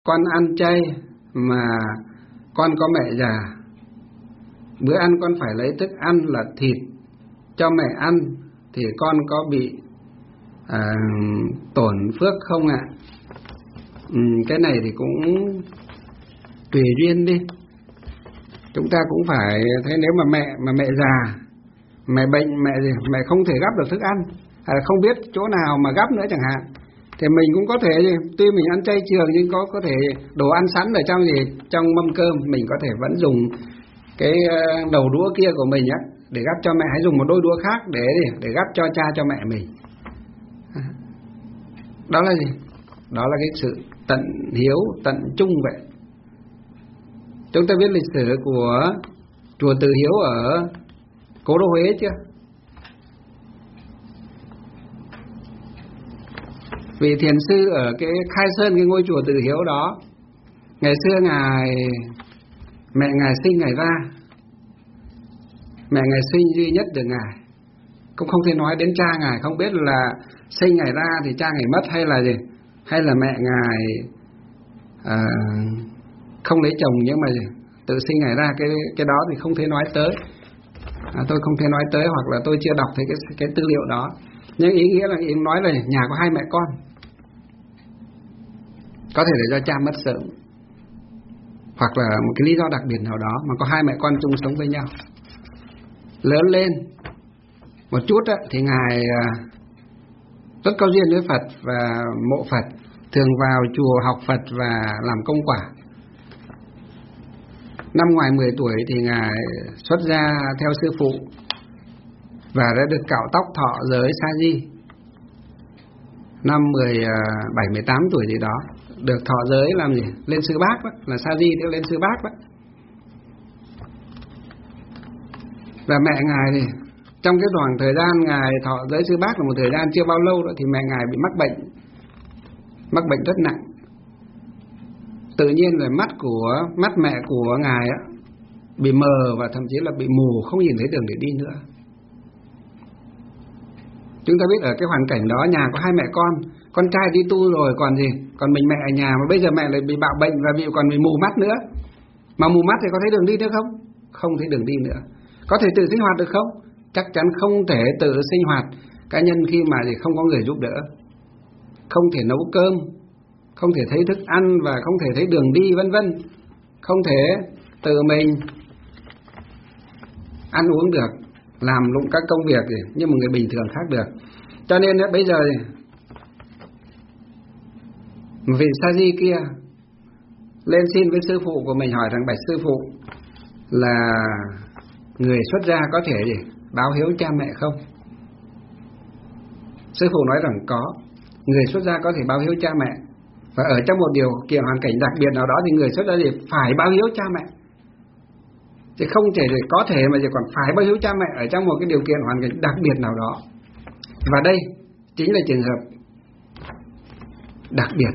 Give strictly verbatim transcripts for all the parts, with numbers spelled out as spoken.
con ăn chay mà con có mẹ già, bữa ăn con phải lấy thức ăn là thịt cho mẹ ăn thì con có bị à, tổn phước không ạ? Ừ, cái này thì cũng tùy duyên đi. Chúng ta cũng phải thấy, nếu mà mẹ mà mẹ già, mẹ bệnh, mẹ gì, mẹ không thể gắp được thức ăn, hay là không biết chỗ nào mà gắp nữa chẳng hạn, thì mình cũng có thể, tuy mình ăn chay trường nhưng có có thể đồ ăn sẵn ở trong gì, trong mâm cơm, mình có thể vẫn dùng cái đầu đũa kia của mình á để gắp cho mẹ, hãy dùng một đôi đũa khác để để gắp cho cha cho mẹ mình. Đó là gì? Đó là cái sự tận hiếu, tận trung vậy. Chúng ta biết lịch sử của chùa Từ Hiếu ở Cố Đô Huế chưa? Vị thiền sư ở cái Khai Sơn, cái ngôi chùa Từ Hiếu đó, ngày xưa ngài mẹ ngài sinh ngài ra, mẹ ngài sinh duy nhất được ngài, cũng không thể nói đến cha ngài, không biết là sinh ngài ra thì cha ngài mất hay là gì, hay là mẹ ngài à, không lấy chồng nhưng mà gì, tự sinh ngài ra, cái cái đó thì không thể nói tới, à, tôi không thể nói tới, hoặc là tôi chưa đọc thấy cái cái tư liệu đó. Nhưng ý nghĩa là ý nói là nhà có hai mẹ con, có thể là do cha mất sớm, hoặc là một cái lý do đặc biệt nào đó mà có hai mẹ con chung sống với nhau. Lớn lên một chút á, thì ngài rất có duyên với Phật và mộ Phật, thường vào chùa học Phật và làm công quả. Năm ngoài mười tuổi thì ngài xuất gia theo sư phụ và đã được cạo tóc thọ giới sa di. Năm mười bảy mười tám tuổi gì đó được thọ giới làm gì? Lên sư bác đó, là sa di thì lên sư bác đó. Và mẹ ngài thì trong cái khoảng thời gian ngài thọ giới sư bác là một thời gian chưa bao lâu nữa thì mẹ ngài bị mắc bệnh, mắc bệnh rất nặng. Tự nhiên là mắt của mắt mẹ của ngài á, bị mờ và thậm chí là bị mù, không nhìn thấy đường để đi nữa. Chúng ta biết ở cái hoàn cảnh đó, nhà có hai mẹ con, con trai đi tu rồi còn gì, còn mình mẹ ở nhà, mà bây giờ mẹ lại bị bạo bệnh và bị còn bị mù mắt nữa. Mà mù mắt thì có thấy đường đi nữa không? Không thấy đường đi nữa. Có thể tự sinh hoạt được không? Chắc chắn không thể tự sinh hoạt cá nhân khi mà thì không có người giúp đỡ, không thể nấu cơm, không thể thấy thức ăn và không thể thấy đường đi vân vân, không thể tự mình ăn uống được, làm lụng các công việc gì, như một người bình thường khác được. Cho nên đấy, bây giờ vị sa di kia lên xin với sư phụ của mình, hỏi rằng bạch sư phụ, là người xuất gia có thể gì báo hiếu cha mẹ không? Sư phụ nói rằng có, người xuất gia có thể báo hiếu cha mẹ, và ở trong một điều kiện hoàn cảnh đặc biệt nào đó thì người xuất gia thì phải báo hiếu cha mẹ, chứ không thể có thể mà chỉ còn phải báo hiếu cha mẹ ở trong một cái điều kiện hoàn cảnh đặc biệt nào đó. Và đây chính là trường hợp đặc biệt.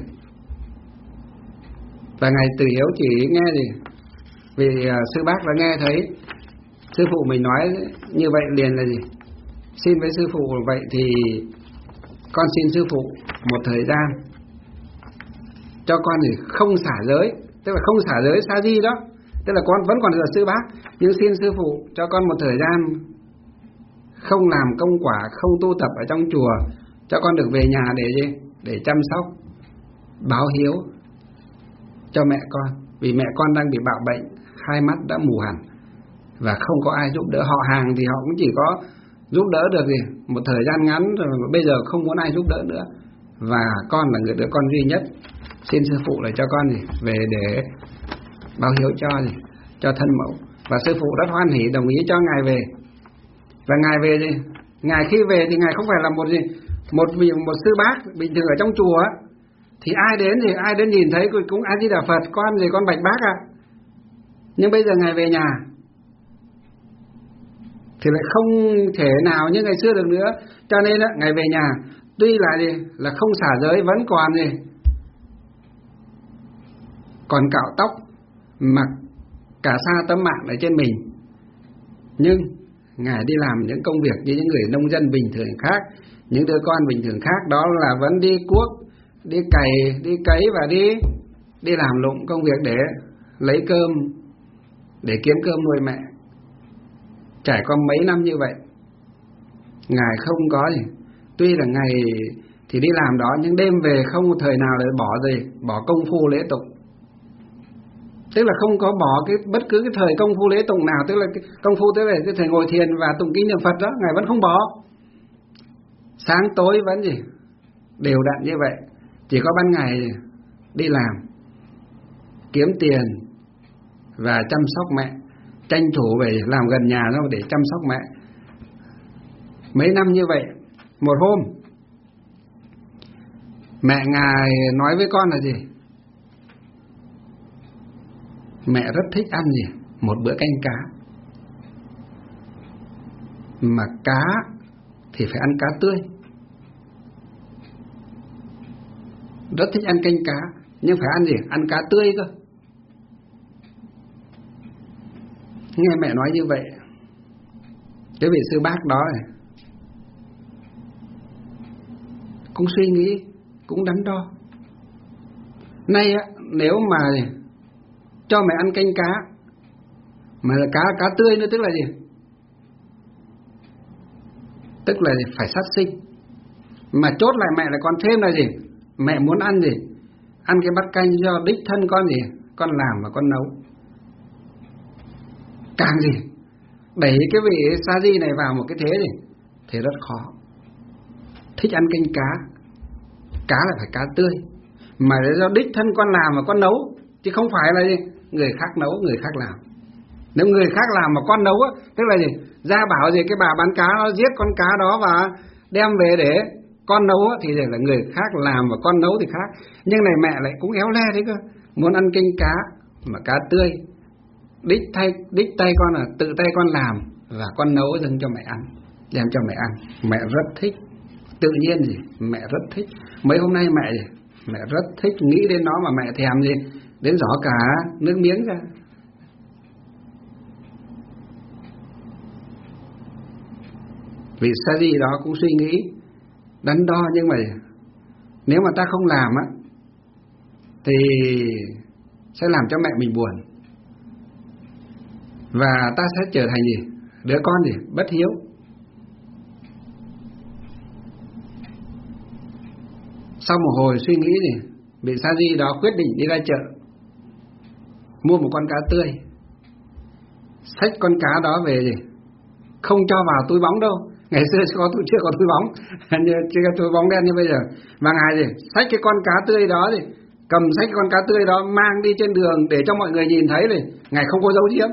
Và ngài Từ Hiếu chỉ nghe gì, vì uh, sư bác đã nghe thấy sư phụ mình nói như vậy liền là gì, xin với sư phụ vậy thì con xin sư phụ một thời gian cho con thì không xả giới, tức là không xả giới sa di đó, tức là con vẫn còn là sư bác, nhưng xin sư phụ cho con một thời gian không làm công quả, không tu tập ở trong chùa, cho con được về nhà để gì, để chăm sóc, báo hiếu cho mẹ con, vì mẹ con đang bị bạo bệnh, hai mắt đã mù hẳn và không có ai giúp đỡ. Họ hàng thì họ cũng chỉ có giúp đỡ được gì một thời gian ngắn rồi, bây giờ không muốn ai giúp đỡ nữa, và con là người đứa con duy nhất, xin sư phụ là cho con gì về để báo hiếu cho gì, cho thân mẫu. Và sư phụ rất hoan hỉ đồng ý cho ngài về. Và ngài về gì, ngài khi về thì ngài không phải là một gì một vị một sư bác bình thường ở trong chùa ấy, thì ai đến thì ai đến nhìn thấy cũng A Di Đà Phật, con gì con bạch bác à. Nhưng bây giờ ngài về nhà thì lại không thể nào như ngày xưa được nữa. Cho nên á, ngài về nhà tuy là gì là không xả giới, vẫn còn gì còn cạo tóc, mặc cả sa tấm mạng ở trên mình, nhưng ngài đi làm những công việc như những người nông dân bình thường khác, những đứa con bình thường khác, đó là vẫn đi cuốc, đi cày, đi cấy và đi đi làm lụng công việc để lấy cơm, để kiếm cơm nuôi mẹ. Trải qua mấy năm như vậy, Ngài không có gì. Tuy là Ngài thì đi làm đó, nhưng đêm về không thời nào để bỏ gì, bỏ công phu lễ tụng. Tức là không có bỏ cái bất cứ cái thời công phu lễ tụng nào. Tức là cái công phu tức là cái thời ngồi thiền và tụng kinh niệm Phật đó, Ngài vẫn không bỏ. Sáng tối vẫn gì đều đặn như vậy. Chỉ có ban ngày đi làm, kiếm tiền và chăm sóc mẹ, tranh thủ về làm gần nhà thôi để chăm sóc mẹ. Mấy năm như vậy, một hôm mẹ Ngài nói với con là gì? Mẹ rất thích ăn gì? Một bữa canh cá. Mà cá thì phải ăn cá tươi. Rất thích ăn canh cá, nhưng phải ăn gì? Ăn cá tươi cơ. Nghe mẹ nói như vậy, cái vị sư bác đó này cũng suy nghĩ, cũng đắn đo. Nay á, nếu mà cho mẹ ăn canh cá, mà là cá cá tươi nữa, tức là gì? Tức là gì? Phải sát sinh. Mà chốt lại mẹ là còn thêm là gì? Mẹ muốn ăn gì? Ăn cái bát canh do đích thân con gì? Con làm và con nấu. Càng gì? Đẩy cái vị sa di này vào một cái thế gì? Thì rất khó. Thích ăn canh cá, cá là phải cá tươi, mà do đích thân con làm và con nấu, chứ không phải là gì? Người khác nấu, người khác làm. Nếu người khác làm mà con nấu á, tức là gì? Ra bảo gì cái bà bán cá nó giết con cá đó và đem về để con nấu á, thì là người khác làm và con nấu thì khác. Nhưng này mẹ lại cũng éo le thế cơ, muốn ăn canh cá mà cá tươi, đích tay đích tay con là tự tay con làm và con nấu dâng cho mẹ ăn, đem cho mẹ ăn. Mẹ rất thích, tự nhiên gì? Mẹ rất thích. Mấy hôm nay mẹ gì? Mẹ rất thích, nghĩ đến nó mà mẹ thèm gì? Đến giỏ cả nước miếng ra. Vị sa di đó cũng suy nghĩ đắn đo, nhưng mà nếu mà ta không làm á thì sẽ làm cho mẹ mình buồn, và ta sẽ trở thành gì? Đứa con gì? Bất hiếu. Sau một hồi suy nghĩ gì, vị sa di đó quyết định đi ra chợ mua một con cá tươi, xách con cá đó về gì, không cho vào túi bóng đâu. Ngày xưa có túi, chưa có túi bóng, chưa có túi bóng đen như bây giờ. Và ngài gì, xách cái con cá tươi đó gì, cầm xách con cá tươi đó mang đi trên đường để cho mọi người nhìn thấy này, ngài không có giấu giếm.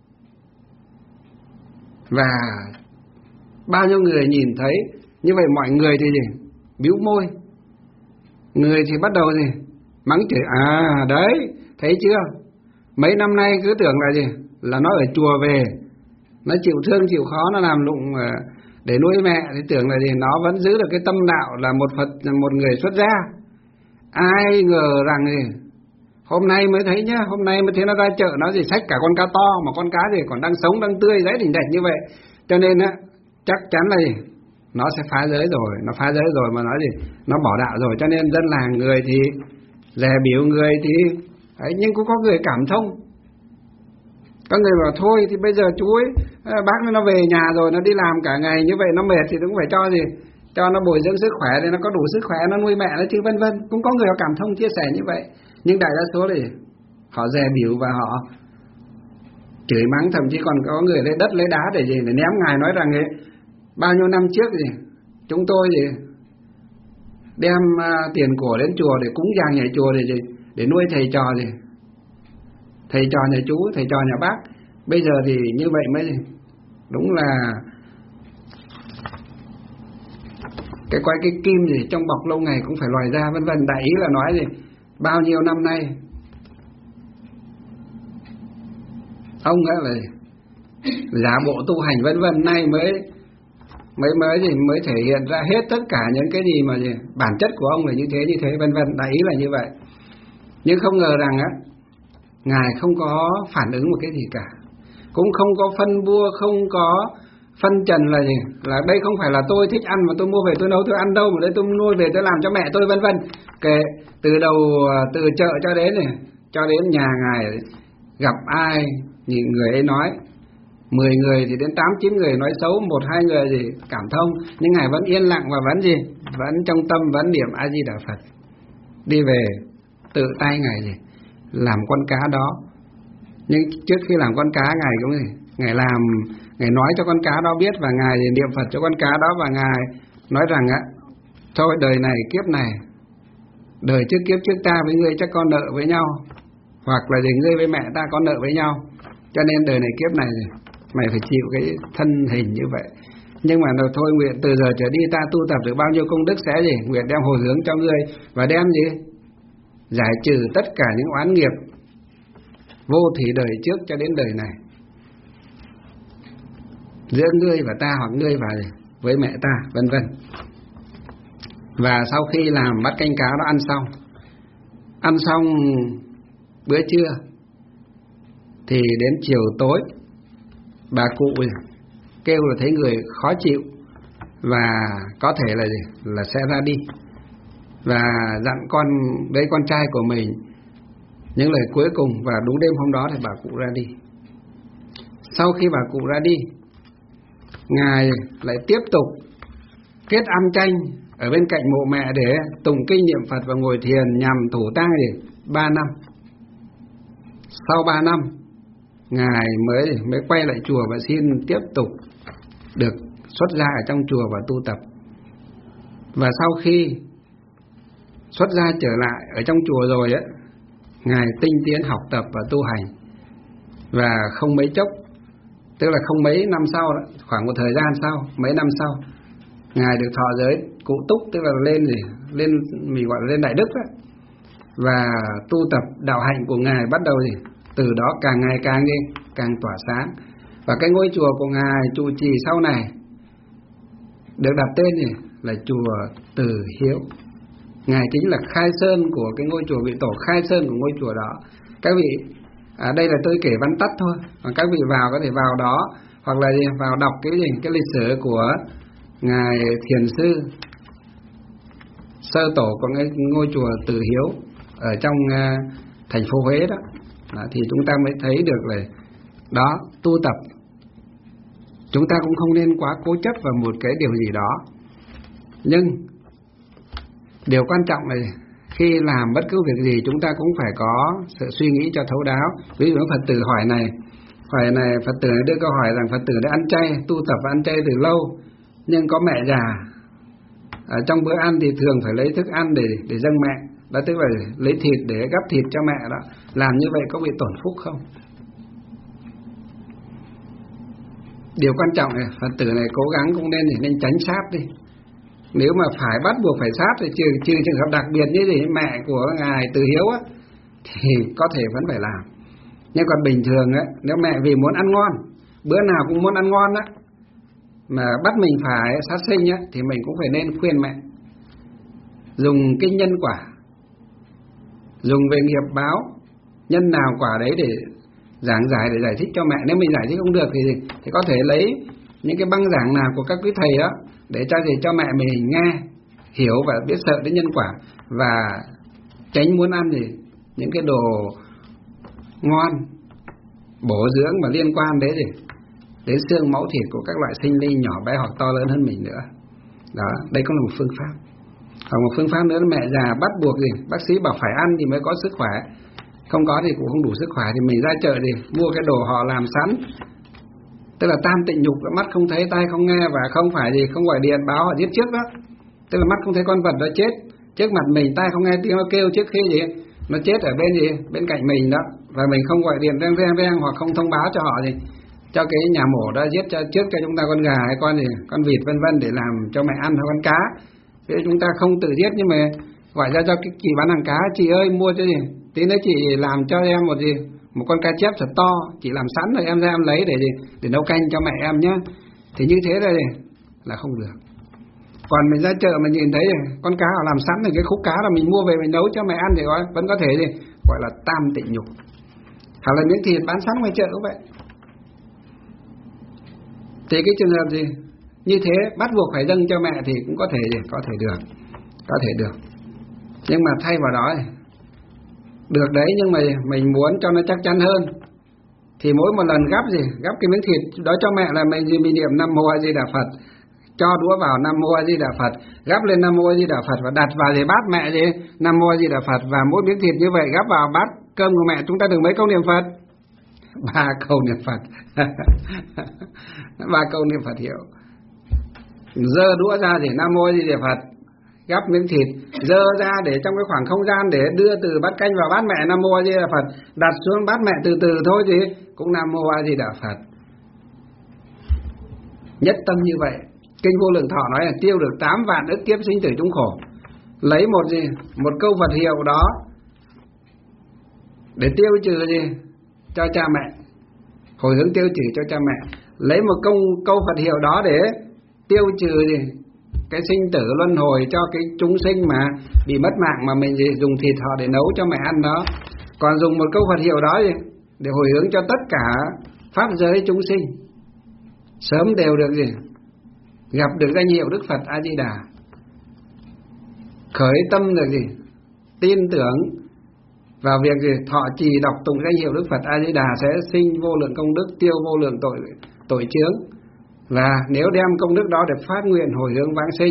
Và bao nhiêu người nhìn thấy như vậy, mọi người thì gì, bĩu môi, người thì bắt đầu gì, mắng chửi. À đấy, thấy chưa, mấy năm nay cứ tưởng là gì, là nó ở chùa về, nó chịu thương chịu khó, nó làm lụng để nuôi mẹ, thì tưởng là gì, nó vẫn giữ được cái tâm đạo là một Phật, một người xuất gia. Ai ngờ rằng gì, hôm nay mới thấy nhá, hôm nay mới thấy nó ra chợ, nó gì xách cả con cá to, mà con cá gì còn đang sống, đang tươi, dãy đỉnh đạch như vậy. Cho nên á, chắc chắn là gì, nó sẽ phá giới rồi, nó phá giới rồi mà nói gì, nó bỏ đạo rồi. Cho nên dân làng người thì dè biểu, người thì đấy, nhưng cũng có người cảm thông. Có người bảo thôi thì bây giờ chú ấy, bác nó về nhà rồi, nó đi làm cả ngày như vậy nó mệt thì cũng phải cho gì, cho nó bồi dưỡng sức khỏe để nó có đủ sức khỏe nó nuôi mẹ nó chứ, vân vân. Cũng có người họ cảm thông chia sẻ như vậy. Nhưng đại đa số thì họ dè biểu và họ chửi mắng, thậm chí còn có người lấy đất lấy đá để gì, để ném ngài, nói rằng ấy, bao nhiêu năm trước gì chúng tôi gì đem uh, tiền của đến chùa để cúng dường nhà chùa để gì, để nuôi thầy trò gì, thầy trò nhà chú, thầy trò nhà bác. Bây giờ thì như vậy mới đúng là cái quái cái kim gì trong bọc lâu ngày cũng phải lòi ra, vân vân. Đại ý là nói gì, bao nhiêu năm nay ông ấy là giả bộ tu hành vân vân, nay mới mới mới gì mới thể hiện ra hết tất cả những cái gì mà gì bản chất của ông là như thế như thế vân vân. Đại ý là như vậy. Nhưng không ngờ rằng á, ngài không có phản ứng một cái gì cả, cũng không có phân bua, không có phân trần là gì? Là đây không phải là tôi thích ăn mà tôi mua về tôi nấu tôi ăn đâu, mà đây tôi nuôi về tôi làm cho mẹ tôi, vân vân. Kể từ đầu, từ chợ cho đến này, cho đến nhà ngài, gặp ai nhìn người ấy nói, mười người thì đến tám chín người nói xấu, một hai người gì cảm thông, nhưng ngài vẫn yên lặng và vẫn gì, vẫn trong tâm vẫn niệm A Di Đà Phật. Đi về tự tay ngài gì làm con cá đó. Nhưng trước khi làm con cá ngài cũng gì, ngài làm, ngài nói cho con cá đó biết, và ngài niệm Phật cho con cá đó, và ngài nói rằng á, thôi đời này kiếp này, đời trước kiếp trước ta với ngươi chắc có nợ với nhau, hoặc là gì ngươi với mẹ ta có nợ với nhau, cho nên đời này kiếp này mày phải chịu cái thân hình như vậy. Nhưng mà rồi thôi, nguyện từ giờ trở đi ta tu tập được bao nhiêu công đức sẽ gì, nguyện đem hồi hướng cho ngươi, và đem gì giải trừ tất cả những oán nghiệp vô thỉ đời trước cho đến đời này, giữa ngươi và ta, hoặc ngươi và với mẹ ta, vân vân. Và sau khi làm bát canh cá đó ăn xong, ăn xong bữa trưa thì đến chiều tối, bà cụ kêu là thấy người khó chịu và có thể là gì, là sẽ ra đi, và dặn con đấy, con trai của mình những lời cuối cùng. Và đúng đêm hôm đó thì bà cụ ra đi. Sau khi bà cụ ra đi, ngài lại tiếp tục kết âm chanh ở bên cạnh mộ mẹ để tụng kinh niệm Phật và ngồi thiền nhằm thủ tang gì ba năm. Sau ba năm, ngài mới mới quay lại chùa và xin tiếp tục được xuất gia ở trong chùa và tu tập. Và sau khi xuất gia trở lại ở trong chùa rồi ấy, ngài tinh tiến học tập và tu hành. Và không mấy chốc, tức là không mấy năm sau đó, khoảng một thời gian sau, mấy năm sau, ngài được thọ giới cụ túc, tức là lên gì, lên mình gọi là lên đại đức đó. Và tu tập đạo hạnh của ngài bắt đầu gì, từ đó càng ngày càng đi, càng tỏa sáng. Và cái ngôi chùa của ngài trụ trì sau này được đặt tên gì là chùa Từ Hiếu. Ngài chính là khai sơn của cái ngôi chùa, vị tổ khai sơn của ngôi chùa đó. Các vị, à, đây là tôi kể văn tắt thôi, còn các vị vào có thể vào đó, hoặc là gì, vào đọc cái gì, cái lịch sử của ngài thiền sư sơ tổ của cái ngôi chùa Từ Hiếu ở trong uh, thành phố Huế đó, đó, thì chúng ta mới thấy được là đó, tu tập chúng ta cũng không nên quá cố chấp vào một cái điều gì đó. Nhưng điều quan trọng là khi làm bất cứ việc gì chúng ta cũng phải có sự suy nghĩ cho thấu đáo. Ví dụ Phật tử hỏi này, hỏi này Phật tử đưa câu hỏi rằng Phật tử đã ăn chay, tu tập và ăn chay từ lâu, nhưng có mẹ già, ở trong bữa ăn thì thường phải lấy thức ăn để để dâng mẹ, đó tức là lấy thịt để gắp thịt cho mẹ đó. Làm như vậy có bị tổn phúc không? Điều quan trọng là Phật tử này cố gắng cũng nên nên tránh sát đi. Nếu mà phải bắt buộc phải sát thì trừ, trừ trường hợp đặc biệt như gì mẹ của ngài Từ Hiếu á, thì có thể vẫn phải làm. Nhưng còn bình thường á, nếu mẹ vì muốn ăn ngon, bữa nào cũng muốn ăn ngon á, mà bắt mình phải sát sinh á, thì mình cũng phải nên khuyên mẹ dùng kinh nhân quả, dùng về nghiệp báo, nhân nào quả đấy để giảng giải, để giải thích cho mẹ. Nếu mình giải thích không được thì thì có thể lấy những cái băng giảng nào của các quý thầy đó để cho gì cho mẹ mình nghe hiểu và biết sợ đến nhân quả, và tránh muốn ăn gì những cái đồ ngon bổ dưỡng mà liên quan đến gì đến xương máu thịt của các loại sinh linh nhỏ bé hoặc to lớn hơn mình nữa. Đó, đây cũng là một phương pháp. Còn một phương pháp nữa là mẹ già bắt buộc gì bác sĩ bảo phải ăn thì mới có sức khỏe, không có thì cũng không đủ sức khỏe, thì mình ra chợ thì mua cái đồ họ làm sẵn, tức là tam tịnh nhục, mắt không thấy, tai không nghe, và không phải gì không gọi điện báo họ giết trước đó. Tức là mắt không thấy con vật đó chết trước mặt mình, tai không nghe tiếng nó kêu trước khi gì nó chết ở bên gì bên cạnh mình đó, và mình không gọi điện reng reng reng hoặc không thông báo cho họ gì cho cái nhà mổ đó giết cho trước cho chúng ta con gà hay con gì con vịt vân vân để làm cho mẹ ăn, hay con cá. Thế chúng ta không tự giết, nhưng mà gọi ra cho cái chị bán hàng cá, chị ơi mua cho gì tí nữa chị làm cho em một gì một con cá chép thật to, chị làm sẵn rồi em ra em lấy để gì để nấu canh cho mẹ em nhé. Thì như thế là là không được. Còn mình ra chợ mà nhìn thấy con cá họ làm sẵn rồi, cái khúc cá là mình mua về mình nấu cho mẹ ăn thì gọi vẫn có thể gì gọi là tam tịnh nhục. Hoặc là miếng thịt bán sẵn ngoài chợ cũng vậy. Thì cái trường hợp gì như thế bắt buộc phải dâng cho mẹ thì cũng có thể gì có thể được, có thể được. Nhưng mà thay vào đó được đấy, nhưng mà mình muốn cho nó chắc chắn hơn thì mỗi một lần gắp gì gắp cái miếng thịt đó cho mẹ là mình gì mình niệm Nam Mô A Di Đà Phật, cho đũa vào Nam Mô A Di Đà Phật, gắp lên Nam Mô A Di Đà Phật và đặt vào để bát mẹ gì Nam Mô A Di Đà Phật, và mỗi miếng thịt như vậy gắp vào bát cơm của mẹ chúng ta được mấy câu niệm Phật? Ba câu niệm Phật. Ba câu niệm Phật hiệu. Giơ đũa ra để Nam Mô A Di Đà Phật, gắp miếng thịt dơ ra để trong cái khoảng không gian để đưa từ bát canh vào bát mẹ Nam Mô A Di Đà Phật, đặt xuống bát mẹ từ từ thôi gì cũng Nam Mô A Di Đà Phật. Nhất tâm như vậy. Kinh Vô Lượng Thọ nói là tiêu được tám vạn ức kiếp sinh tử chúng khổ. Lấy một gì một câu Phật hiệu đó để tiêu trừ gì cho cha mẹ, hồi hướng tiêu trừ cho cha mẹ. Lấy một câu câu Phật hiệu đó để tiêu trừ gì cái sinh tử luân hồi cho cái chúng sinh mà bị mất mạng, mà mình gì dùng thịt họ để nấu cho mẹ ăn đó. Còn dùng một câu Phật hiệu đó gì để hồi hướng cho tất cả pháp giới chúng sinh sớm đều được gì gặp được danh hiệu Đức Phật A Di Đà, khởi tâm được gì tin tưởng vào việc gì thọ trì đọc tụng danh hiệu Đức Phật A Di Đà sẽ sinh vô lượng công đức, tiêu vô lượng tội tội chướng. Và nếu đem công đức đó để phát nguyện hồi hướng vãng sinh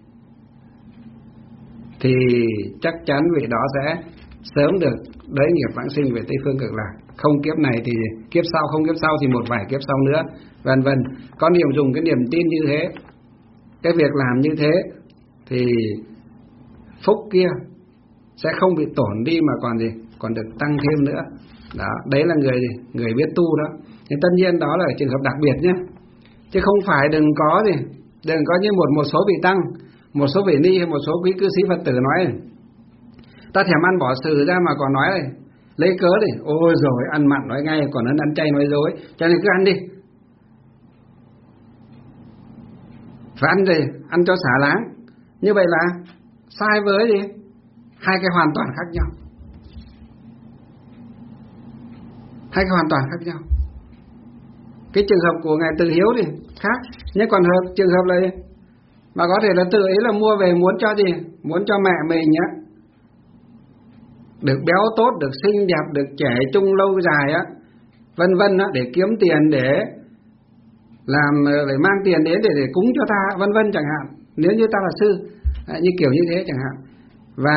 thì chắc chắn vị đó sẽ sớm được đới nghiệp vãng sinh về Tây Phương Cực Lạc. Không kiếp này thì kiếp sau, không kiếp sau thì một vài kiếp sau nữa, vân vân. Có niềm dùng cái niềm tin như thế, cái việc làm như thế thì phúc kia sẽ không bị tổn đi mà còn gì còn được tăng thêm nữa. Đó, đấy là người gì người biết tu đó. Thì tất nhiên đó là trường hợp đặc biệt nhé, chứ không phải đừng có gì đừng có như một một số vị tăng, một số vị ni hay một số quý cư sĩ Phật tử nói này, ta thèm ăn bỏ sừ ra mà còn nói này, lấy cớ này, ôi rồi ăn mặn nói ngay còn hơn ăn chay nói dối, cho nên cứ ăn đi, phải ăn gì ăn cho xả láng. Như vậy là sai với gì hai cái hoàn toàn khác nhau, hai cái hoàn toàn khác nhau. Cái trường hợp của ngài Từ Hiếu thì khác, nhưng còn hợp trường hợp là mà có thể là tự ý là mua về muốn cho gì muốn cho mẹ mình nhá được béo tốt, được xinh đẹp, được trẻ trung lâu dài á, vân vân á, để kiếm tiền, để làm, để mang tiền đến để để cúng cho ta, vân vân chẳng hạn. Nếu như ta là sư, như kiểu như thế chẳng hạn. Và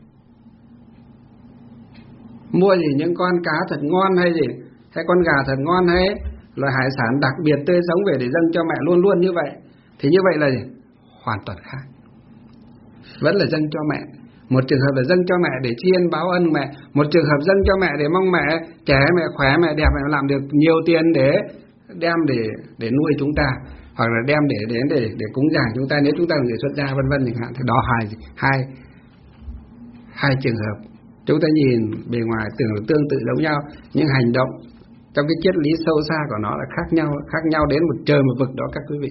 mua gì những con cá thật ngon hay gì, hay con gà thật ngon hay loại hải sản đặc biệt tươi sống về để dâng cho mẹ luôn luôn như vậy, thì như vậy là gì hoàn toàn khác. Vẫn là dâng cho mẹ. Một trường hợp là dâng cho mẹ để tri ân báo ân mẹ, một trường hợp dâng cho mẹ để mong mẹ trẻ, mẹ khỏe, mẹ đẹp, mẹ làm được nhiều tiền để đem để để nuôi chúng ta, hoặc là đem để đến để, để để cúng dường chúng ta nếu chúng ta là người xuất gia, vân vân chẳng hạn. Thì đó hai hai hai trường hợp chúng ta nhìn bề ngoài tưởng là tương tự giống nhau, nhưng hành động trong cái triết lý sâu xa của nó là khác nhau, khác nhau đến một trời một vực đó các quý vị.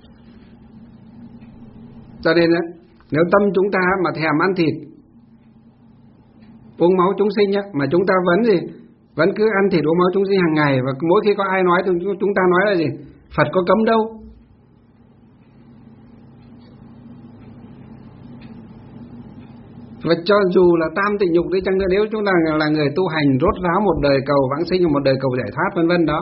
Cho nên đấy, nếu tâm chúng ta mà thèm ăn thịt, uống máu chúng sinh á, mà chúng ta vẫn gì vẫn cứ ăn thịt uống máu chúng sinh hàng ngày, và mỗi khi có ai nói thì chúng ta nói là gì Phật có cấm đâu. Và cho dù là tam tịnh nhục đi chăng nữa, nếu chúng ta là người tu hành rốt ráo một đời cầu vãng sinh, một đời cầu giải thoát vân vân đó,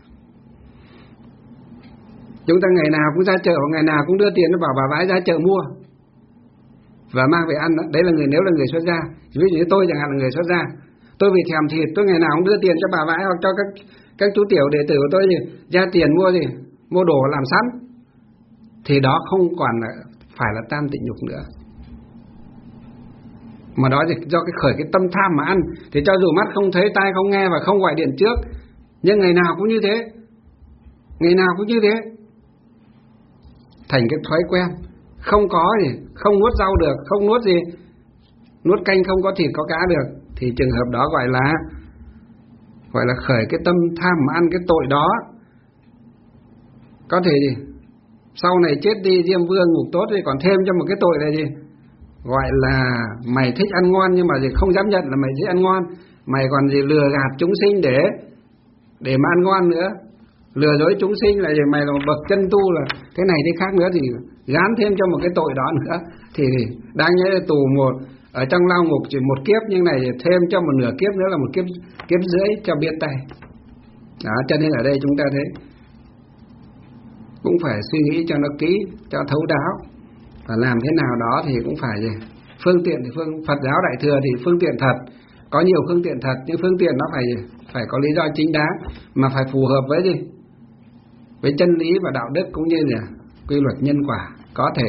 chúng ta ngày nào cũng ra chợ, ngày nào cũng đưa tiền nó bảo bà vãi ra chợ mua và mang về ăn đó. Đấy là người nếu là người xuất gia. Ví dụ như tôi chẳng hạn là người xuất gia, tôi vì thèm thịt, tôi ngày nào cũng đưa tiền cho bà vãi hoặc cho các các chú tiểu đệ tử của tôi gì ra tiền mua gì mua đồ làm sẵn, thì đó không còn là phải là tam tịnh nhục nữa, mà đó là do cái khởi cái tâm tham mà ăn. Thì cho dù mắt không thấy, tai không nghe và không gọi điện trước, nhưng ngày nào cũng như thế, ngày nào cũng như thế, thành cái thói quen. Không có gì, không nuốt rau được, không nuốt gì, nuốt canh không có thịt có cá được, thì trường hợp đó gọi là gọi là khởi cái tâm tham mà ăn cái tội đó. Có thể gì sau này chết đi Diêm Vương ngục tốt thì còn thêm cho một cái tội là gì gọi là mày thích ăn ngon nhưng mà gì không dám nhận là mày thích ăn ngon, mày còn gì lừa gạt chúng sinh để để mà ăn ngon nữa. lừa dối chúng sinh là gì? Mày là một bậc chân tu, là cái này thế khác nữa thì gán thêm cho một cái tội đó nữa thì đáng nhẽ là tù một ở trong lao ngục chỉ một kiếp, nhưng này thêm cho một nửa kiếp nữa là một kiếp kiếp rưỡi cho biết tay. Đó, cho nên ở đây chúng ta thấy cũng phải suy nghĩ cho nó kỹ, cho thấu đáo, và làm thế nào đó thì cũng phải gì? Phương tiện thì phương Phật giáo Đại thừa thì phương tiện thật, có nhiều phương tiện thật, nhưng phương tiện nó phải gì? Phải có lý do chính đáng, mà phải phù hợp với gì? Với chân lý và đạo đức, cũng như là quy luật nhân quả, có thể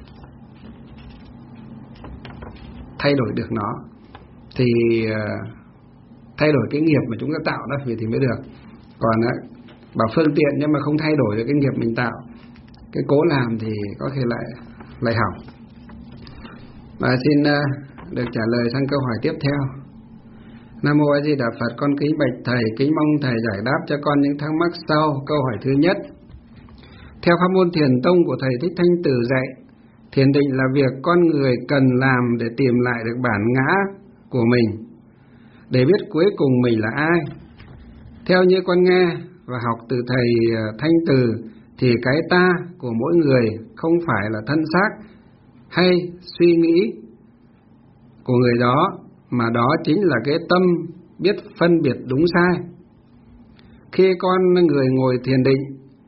thay đổi được nó, thì thay đổi cái nghiệp mà chúng ta tạo đó thì mới được. Còn bảo phương tiện nhưng mà không thay đổi được cái nghiệp mình tạo, cái cố làm thì có thể lại lại hỏng. Và xin được trả lời sang câu hỏi tiếp theo. Nam mô A Di Đà Phật, con kính bạch thầy, kính mong thầy giải đáp cho con những thắc mắc sau. Câu hỏi thứ nhất: theo pháp môn thiền tông của thầy Thích Thanh Tử dạy, thiền định là việc con người cần làm để tìm lại được bản ngã của mình, để biết cuối cùng mình là ai. Theo như con nghe và học từ thầy Thanh Từ thì cái ta của mỗi người không phải là thân xác hay suy nghĩ của người đó, mà đó chính là cái tâm biết phân biệt đúng sai. Khi con người ngồi thiền định,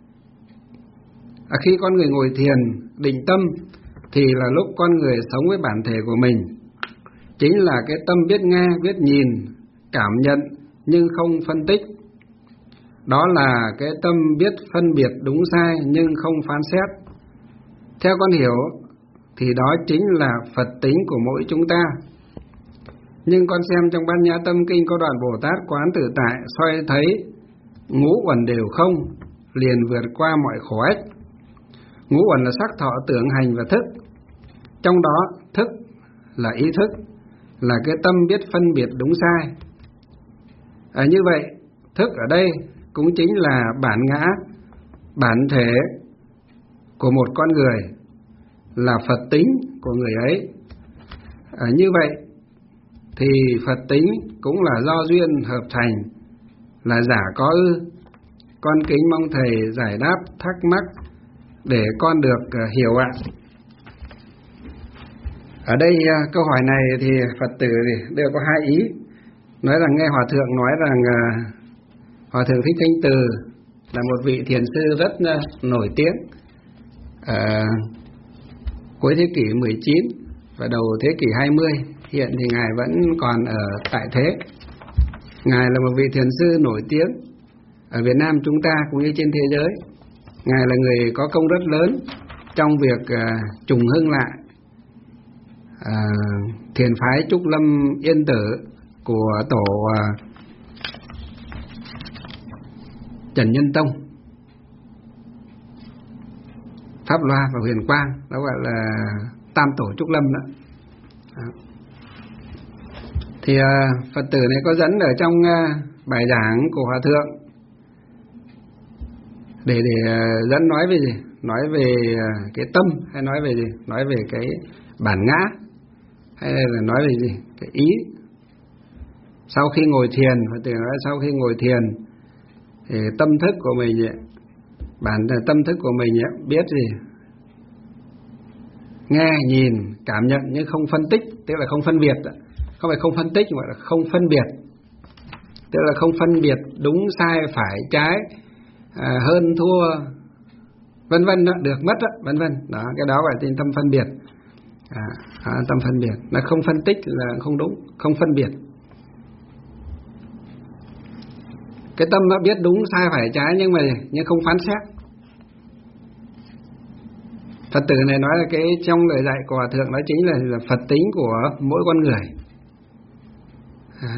à, khi con người ngồi thiền định tâm thì là lúc con người sống với bản thể của mình, chính là cái tâm biết nghe, biết nhìn, cảm nhận nhưng không phân tích. Đó là cái tâm biết phân biệt đúng sai nhưng không phán xét. Theo con hiểu thì đó chính là Phật tính của mỗi chúng ta. Nhưng con xem trong Bát Nhã Tâm Kinh có đoạn Bồ Tát Quán Tự Tại soi thấy ngũ uẩn đều không, liền vượt qua mọi khổ ách. Ngũ uẩn là sắc, thọ, tưởng, hành và thức. Trong đó thức là ý thức, là cái tâm biết phân biệt đúng sai. À, như vậy thức ở đây cũng chính là bản ngã, bản thể của một con người, là Phật tính của người ấy. À, như vậy thì Phật tính cũng là do duyên hợp thành, là giả có ư. Con kính mong thầy giải đáp thắc mắc để con được uh, hiểu ạ. Ở đây uh, câu hỏi này thì Phật tử thì đều có hai ý. Nói rằng nghe Hòa Thượng nói rằng uh, Hòa Thượng Thích Thanh Từ là một vị thiền sư rất uh, nổi tiếng ở uh, cuối thế kỷ mười chín và đầu thế kỷ hai mươi. Hiện thì Ngài vẫn còn ở tại thế. Ngài là một vị thiền sư nổi tiếng ở Việt Nam chúng ta cũng như trên thế giới. Ngài là người có công rất lớn trong việc uh, trùng hưng lại uh, thiền phái Trúc Lâm Yên Tử của tổ uh, Trần Nhân Tông, Pháp Loa và Huyền Quang, đó gọi là Tam Tổ Trúc Lâm đó. Đó. Thì uh, Phật tử này có dẫn ở trong uh, bài giảng của Hòa Thượng để để uh, dẫn nói về gì? Nói về uh, cái tâm, hay nói về gì? Nói về cái bản ngã, hay là nói về gì? Cái ý. Sau khi ngồi thiền, Phật tử nói sau khi ngồi thiền thì tâm thức của mình ấy, bản tâm thức của mình ấy, biết gì? Nghe, nhìn, cảm nhận nhưng không phân tích, tức là không phân biệt. Không phải không phân tích, mà là không phân biệt. Tức là không phân biệt đúng sai, phải, trái, à, hơn thua, vân vân đó, được mất đó, vân vân. Đó, cái đó gọi là tâm phân biệt. À, à, tâm phân biệt, nó không phân tích là không đúng, không phân biệt. Cái tâm nó biết đúng sai phải trái nhưng mà nhưng không phán xét. Phật tử này nói là cái trong lời dạy của Hòa Thượng đó chính là, là Phật tính của mỗi con người. À.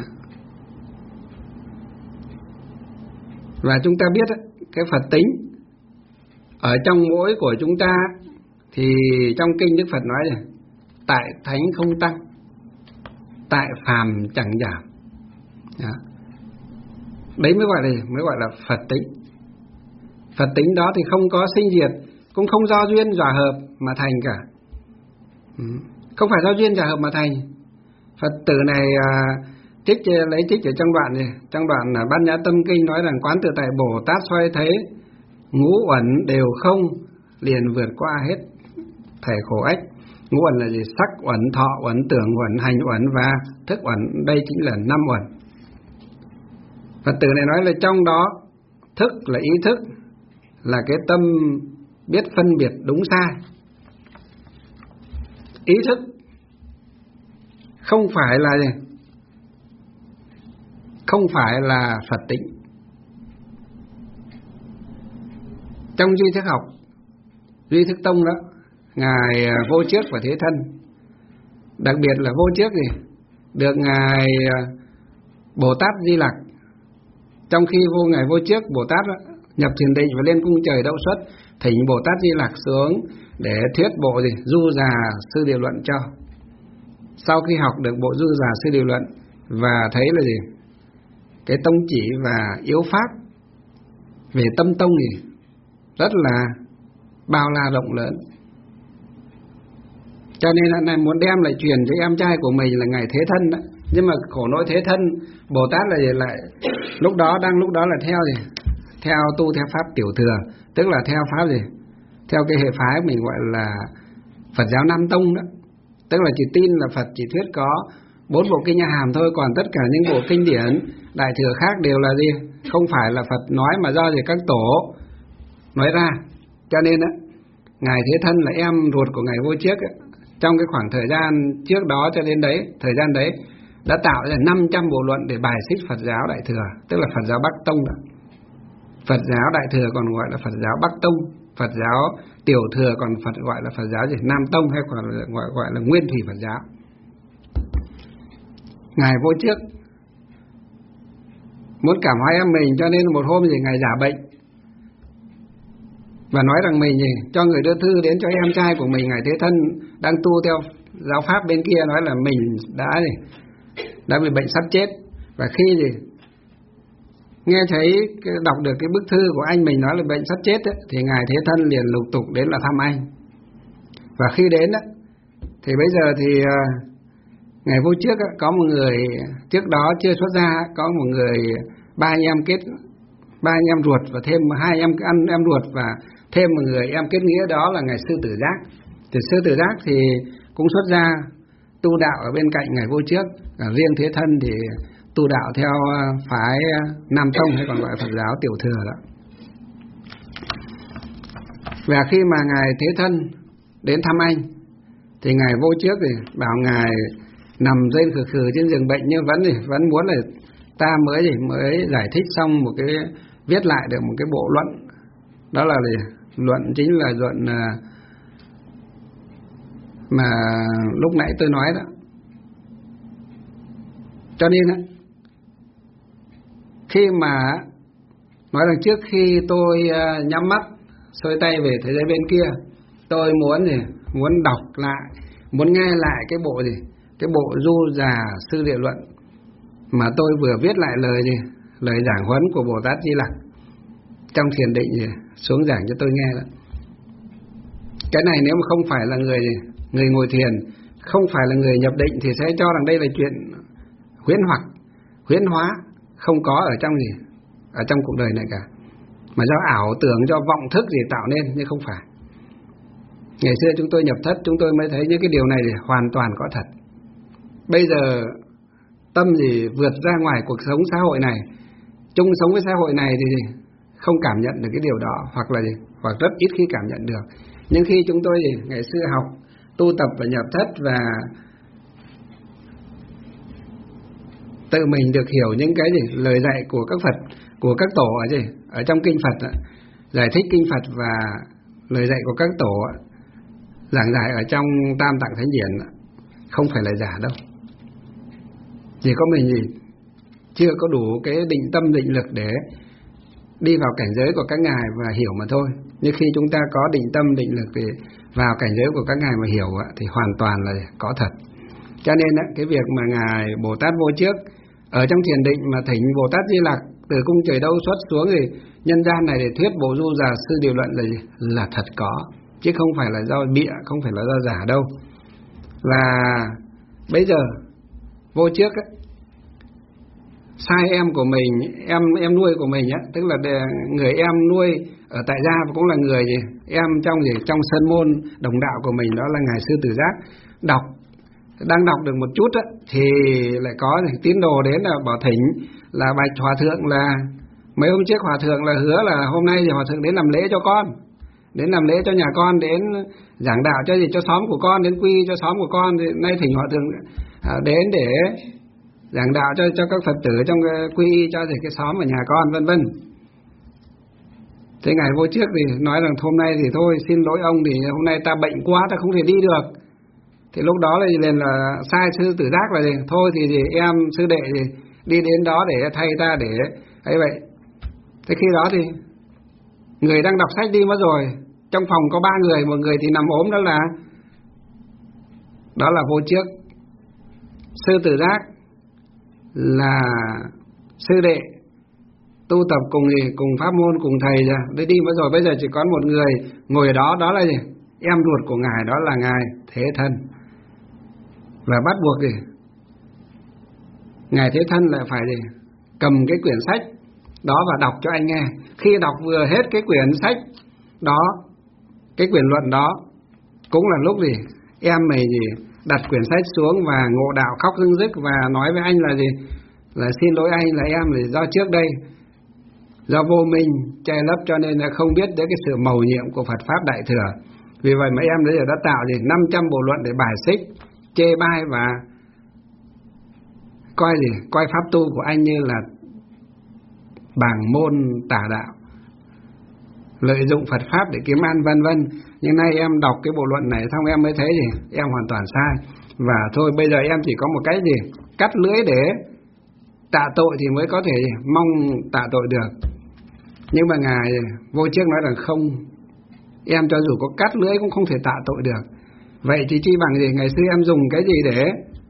Và chúng ta biết cái Phật tính ở trong mỗi của chúng ta thì trong kinh Đức Phật nói này: tại thánh không tăng, tại phàm chẳng giảm. Đó. Đấy mới gọi là mới gọi là Phật tính. Phật tính đó thì không có sinh diệt, cũng không do duyên giả hợp mà thành cả. Không phải do duyên giả hợp mà thành. Phật tử này à, trích lấy trích ở trong đoạn này, trong đoạn là Bát Nhã Tâm Kinh nói rằng quán tự tại Bồ Tát xoay thấy ngũ uẩn đều không, liền vượt qua hết thể khổ ách. Ngũ uẩn là gì? Sắc uẩn, thọ uẩn, tưởng uẩn, hành uẩn và thức uẩn. Đây chính là năm uẩn. Phật tử này nói là trong đó thức là ý thức, là cái tâm biết phân biệt đúng sai. Ý thức không phải là gì? Không phải là Phật tịnh. Trong duy thức học, duy thức tông đó, Ngài Vô Trước và Thế Thân, đặc biệt là Vô Trước gì được Ngài Bồ Tát Di Lặc, trong khi vô Ngài Vô Trước Bồ Tát đó, nhập thiền định và lên cung trời đậu xuất, thỉnh Bồ Tát Di Lặc xuống để thuyết bộ gì Du Già Sư Điều Luận cho. Sau khi học được bộ Du Già Sư Điều Luận và thấy là gì, cái tông chỉ và yếu pháp về tâm tông gì rất là bao la rộng lớn, cho nên hôm nay muốn đem lại truyền cho em trai của mình là Ngài Thế Thân đó. Nhưng mà khổ nỗi Thế Thân Bồ Tát là gì, lại lúc đó đang lúc đó là theo gì, theo tu theo pháp tiểu thừa, tức là theo pháp gì, theo cái hệ phái mình gọi là Phật giáo Nam Tông đó, tức là chỉ tin là Phật chỉ thuyết có bốn bộ kinh A Hàm thôi, còn tất cả những bộ kinh điển đại thừa khác đều là gì, không phải là Phật nói mà do gì các tổ nói ra. Cho nên á, Ngài Thế Thân là em ruột của Ngài Vô Trước ấy, trong cái khoảng thời gian trước đó cho đến đấy, thời gian đấy đã tạo ra năm trăm bộ luận để bài xích Phật giáo Đại Thừa, tức là Phật giáo Bắc Tông đó. Phật giáo Đại Thừa còn gọi là Phật giáo Bắc Tông, Phật giáo Tiểu Thừa còn Phật gọi là Phật giáo gì Nam Tông, hay còn gọi gọi là Nguyên Thủy Phật giáo. Ngài Vô Trước muốn cảm hóa em mình, cho nên một hôm thì Ngài giả bệnh và nói rằng mình gì, cho người đưa thư đến cho em trai của mình Ngài Thế Thân đang tu theo giáo pháp bên kia, nói là mình đã gì, đã bị bệnh sắp chết. Và khi gì nghe thấy đọc được cái bức thư của anh mình nói là bệnh sắp chết ấy, thì Ngài Thế Thân liền lục tục đến là thăm anh. Và khi đến ấy, thì bây giờ thì Ngài Vô Trước ấy, có một người trước đó chưa xuất gia, có một người ba anh em kết ba anh em ruột và thêm hai em ăn em ruột và thêm một người em kết nghĩa, đó là Ngài Sư Tử Giác. Thì Sư Tử Giác thì cũng xuất gia tu đạo ở bên cạnh Ngài Vô Trước. Ở riêng Thế Thân thì tu đạo theo phái Nam Tông, hay còn gọi là Phật giáo Tiểu Thừa đó. Và khi mà Ngài Thế Thân đến thăm anh thì Ngài Vô Trước thì bảo Ngài nằm rên khử khử trên giường bệnh, nhưng vẫn thì vẫn muốn là ta mới gì mới giải thích xong một cái, viết lại được một cái bộ luận, đó là gì? Luận chính là luận mà lúc nãy tôi nói đó. Cho nên á, khi mà nói rằng trước khi tôi nhắm mắt xuôi tay về thế giới bên kia, tôi muốn gì, muốn đọc lại, muốn nghe lại cái bộ gì, cái bộ Du Già Sư Địa Luận mà tôi vừa viết lại lời gì, lời giảng huấn của Bồ Tát Di Lặc trong thiền định gì, xuống giảng cho tôi nghe đó. Cái này nếu mà không phải là người người ngồi thiền, không phải là người nhập định, thì sẽ cho rằng đây là chuyện huyễn hoặc, huyễn hóa, không có ở trong gì, ở trong cuộc đời này cả, mà do ảo tưởng, do vọng thức gì tạo nên, nhưng không phải. Ngày xưa chúng tôi nhập thất, chúng tôi mới thấy những cái điều này thì hoàn toàn có thật. Bây giờ tâm gì vượt ra ngoài cuộc sống xã hội này, chung sống với xã hội này thì không cảm nhận được cái điều đó, hoặc là gì, hoặc rất ít khi cảm nhận được. Nhưng khi chúng tôi gì, ngày xưa học tu tập và nhập thất và tự mình được hiểu những cái gì, lời dạy của các Phật, của các tổ ở gì, ở trong kinh Phật, giải thích kinh Phật và lời dạy của các tổ giảng giải ở trong Tam Tạng Thánh Điển, không phải là giả đâu. Chỉ có mình gì chưa có đủ cái định tâm định lực để đi vào cảnh giới của các ngài và hiểu mà thôi. Nhưng khi chúng ta có định tâm định lực thì vào cảnh giới của các ngài mà hiểu thì hoàn toàn là có thật. Cho nên cái việc mà Ngài Bồ Tát Vô Trước ở trong thiền định mà thỉnh Bồ Tát Di Lặc từ cung trời đâu xuất xuống thì nhân gian này để thuyết bộ Du Già Sư Điều Luận là gì? Là thật có, chứ không phải là do bịa, không phải là do giả đâu. Là bây giờ Vô Trước ấy, sai em của mình, em em nuôi của mình á, tức là người em nuôi ở tại gia cũng là người gì em trong gì trong sơn môn đồng đạo của mình, đó là ngài Sư Tử Giác. Đọc đang đọc được một chút á, thì lại có tín đồ đến là bảo thỉnh là bạch hòa thượng là mấy hôm trước hòa thượng là hứa là hôm nay thì hòa thượng đến làm lễ cho con, đến làm lễ cho nhà con, đến giảng đạo cho gì cho xóm của con, đến quy cho xóm của con, thì nay thỉnh hòa thượng đến để giảng đạo cho cho các Phật tử trong cái quy y cho thì cái xóm ở nhà con, vân vân. Thế ngày vô trước thì nói rằng hôm nay thì thôi xin lỗi ông, thì hôm nay ta bệnh quá ta không thể đi được. Thì lúc đó là liền là sai Sư Tử Giác là gì thôi thì, thì em sư đệ thì đi đến đó để thay ta để ấy vậy. Thế khi đó thì người đang đọc sách đi mất rồi, trong phòng có ba người, một người thì nằm ốm, đó là đó là vô trước. Sư Tử Giác là sư đệ tu tập cùng gì cùng pháp môn cùng thầy ra, đấy đi mất rồi, bây giờ chỉ có một người ngồi ở đó, đó là gì em ruột của ngài, đó là ngài Thế Thân. Và bắt buộc gì ngài Thế Thân lại phải gì cầm cái quyển sách đó và đọc cho anh nghe. Khi đọc vừa hết cái quyển sách đó, cái quyển luận đó, cũng là lúc gì em mày gì đặt quyển sách xuống và ngộ đạo khóc rưng rức và nói với anh là gì là xin lỗi anh, là em là do trước đây do vô minh che lấp cho nên là không biết đến cái sự mầu nhiệm của Phật Pháp Đại Thừa. Vì vậy mà em bây giờ đã tạo gì năm trăm bộ luận để bài xích, chê bai và coi gì coi pháp tu của anh như là bảng môn tà đạo, lợi dụng Phật Pháp để kiếm ăn, vân vân. Nhưng nay em đọc cái bộ luận này xong em mới thấy gì em hoàn toàn sai. Và thôi bây giờ em chỉ có một cái gì cắt lưỡi để tạ tội thì mới có thể gì, mong tạ tội được. Nhưng mà ngài vô trước nói rằng không, em cho dù có cắt lưỡi cũng không thể tạ tội được. Vậy thì chi bằng gì ngày xưa em dùng cái gì để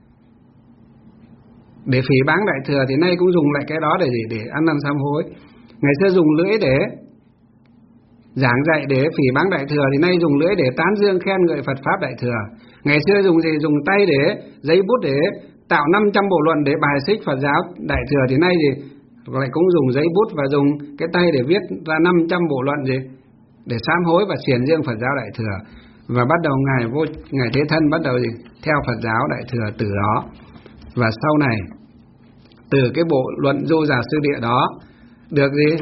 để phỉ báng Đại Thừa, thì nay cũng dùng lại cái đó để gì để ăn năn sám hối. Ngày xưa dùng lưỡi để giảng dạy để phỉ báng Đại Thừa, thì nay dùng lưỡi để tán dương khen ngợi Phật Pháp Đại Thừa. Ngày xưa dùng gì dùng tay để giấy bút để tạo năm trăm bộ luận để bài xích Phật giáo Đại Thừa, thì nay thì lại cũng dùng giấy bút và dùng cái tay để viết ra năm trăm bộ luận gì để sám hối và xiển dương Phật giáo Đại Thừa. Và bắt đầu ngài vô ngài Thế Thân bắt đầu gì theo Phật giáo Đại Thừa từ đó. Và sau này từ cái bộ luận Du Già Sư Địa đó được gì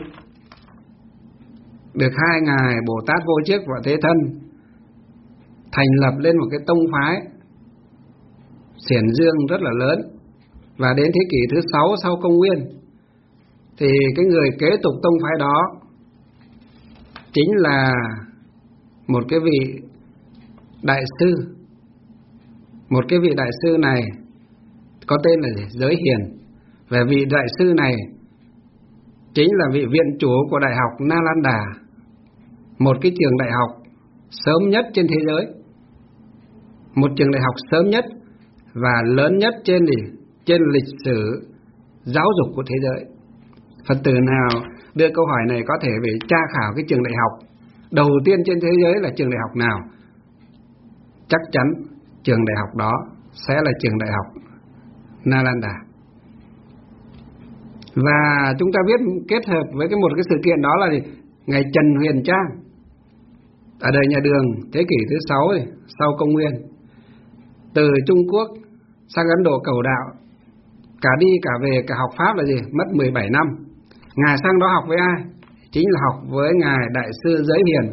được hai ngài Bồ Tát Vô Trước và Thế Thân thành lập lên một cái tông phái xiển dương rất là lớn. Và đến thế kỷ thứ sáu sau công nguyên thì cái người kế tục tông phái đó chính là một cái vị đại sư. Một cái vị đại sư này có tên là gì? Giới Hiền. Và vị đại sư này chính là vị viện chủ của Đại học Nalanda, một cái trường đại học sớm nhất trên thế giới, một trường đại học sớm nhất và lớn nhất trên gì? Trên lịch sử giáo dục của thế giới. Phật tử nào đưa câu hỏi này có thể phải tra khảo cái trường đại học đầu tiên trên thế giới là trường đại học nào. Chắc chắn trường đại học đó sẽ là trường đại học Nalanda. Và chúng ta biết kết hợp với cái một cái sự kiện đó là gì? Ngày Trần Huyền Trang ở đời nhà Đường thế kỷ thứ sáu ấy, sau công nguyên, từ Trung Quốc sang Ấn Độ cầu đạo, cả đi cả về cả học Pháp là gì? Mất mười bảy năm. Ngài sang đó học với ai? Chính là học với ngài Đại sư Giới Hiền.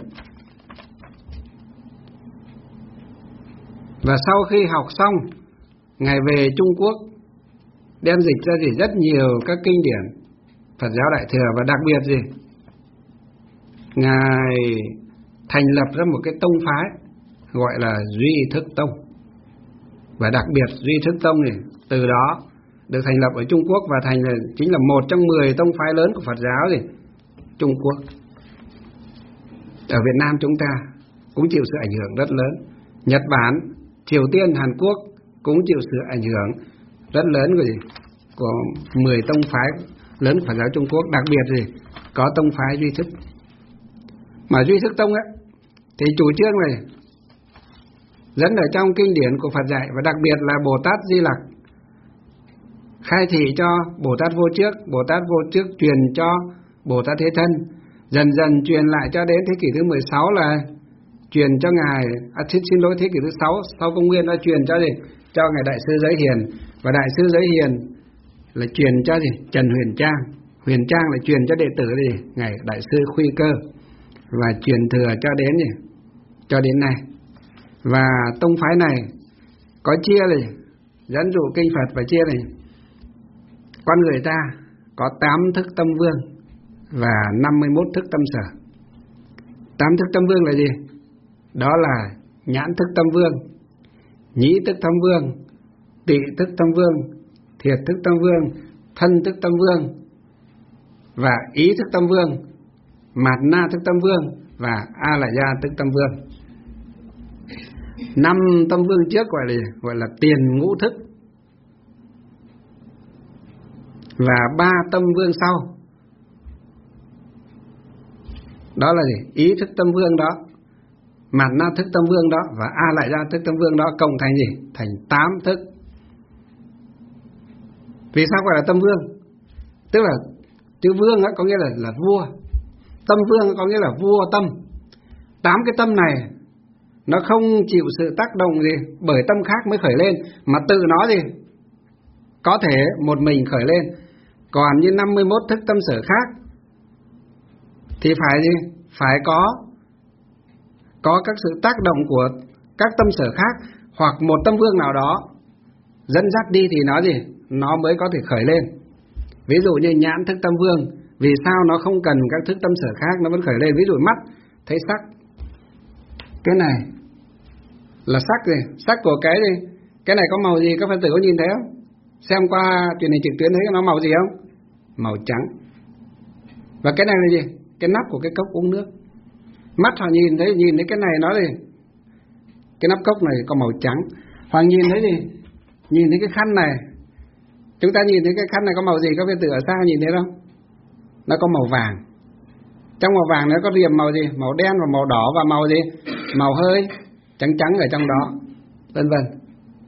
Và sau khi học xong, ngài về Trung Quốc đem dịch ra gì rất nhiều các kinh điển Phật giáo Đại Thừa. Và đặc biệt gì ngài thành lập ra một cái tông phái gọi là Duy Thức Tông. Và đặc biệt Duy Thức Tông này từ đó được thành lập ở Trung Quốc và thành là chính là một trong mười tông phái lớn của Phật giáo gì Trung Quốc. Ở Việt Nam chúng ta cũng chịu sự ảnh hưởng rất lớn. Nhật Bản, Triều Tiên, Hàn Quốc cũng chịu sự ảnh hưởng rất lớn của gì của mười tông phái lớn của Phật giáo Trung Quốc. Đặc biệt gì có tông phái Duy Thức. Mà Duy Thức Tông ấy thì chủ trương này dẫn ở trong kinh điển của Phật dạy, và đặc biệt là Bồ Tát Di Lặc khai thị cho Bồ Tát Vô Trước, Bồ Tát Vô Trước truyền cho Bồ Tát Thế Thân, dần dần truyền lại cho đến thế kỷ thứ mười sáu là truyền cho ngài, à, xin, xin lỗi thế kỷ thứ sáu sau công nguyên đã truyền cho gì? Cho ngài Đại sư Giới Hiền, và Đại sư Giới Hiền là truyền cho gì? Trần Huyền Trang, Huyền Trang là truyền cho đệ tử gì? Ngài Đại sư Khuy Cơ, và truyền thừa cho đến gì? Cho đến nay. Và tông phái này có chia này, dẫn dụ kinh Phật và chia này, con người ta có tám thức tâm vương và năm mươi mốt thức tâm sở. Tám thức tâm vương là gì? Đó là nhãn thức tâm vương, nhĩ thức tâm vương, tị thức tâm vương, thiệt thức tâm vương, thân thức tâm vương và ý thức tâm vương, mạt na thức tâm vương và a la gia thức tâm vương. Năm tâm vương trước gọi là gọi là tiền ngũ thức, và ba tâm vương sau đó là gì? Ý thức tâm vương đó, mạt na thức tâm vương đó và a lại gia thức tâm vương đó cộng thành gì? Thành tám thức. Vì sao gọi là tâm vương? Tức là chữ vương á, có nghĩa là là vua. Tâm vương có nghĩa là vua tâm. Tám cái tâm này nó không chịu sự tác động gì bởi tâm khác mới khởi lên, mà tự nó gì có thể một mình khởi lên. Còn như năm mươi mốt thức tâm sở khác thì phải gì? Phải có có các sự tác động của các tâm sở khác hoặc một tâm vương nào đó dẫn dắt đi thì nó gì? Nó mới có thể khởi lên. Ví dụ như nhãn thức tâm vương, vì sao nó không cần các thức tâm sở khác nó vẫn khởi lên? Ví dụ mắt thấy sắc, cái này là sắc gì? Sắc của cái gì? Cái này có màu gì? Các Phật tử có nhìn thấy không? Xem qua truyền hình trực tuyến thấy nó màu gì không? Màu trắng. Và cái này là gì? Cái nắp của cái cốc uống nước. Mắt họ nhìn thấy nhìn thấy cái này nó gì? Cái nắp cốc này có màu trắng. Hoặc nhìn thấy gì? Nhìn thấy cái khăn này. Chúng ta nhìn thấy cái khăn này có màu gì? Các Phật tử ở xa nhìn thấy không? Nó có màu vàng. Trong màu vàng nó có riềm màu gì? Màu đen và màu đỏ và màu gì? Màu hơi trắng trắng ở trong đó, vân vân.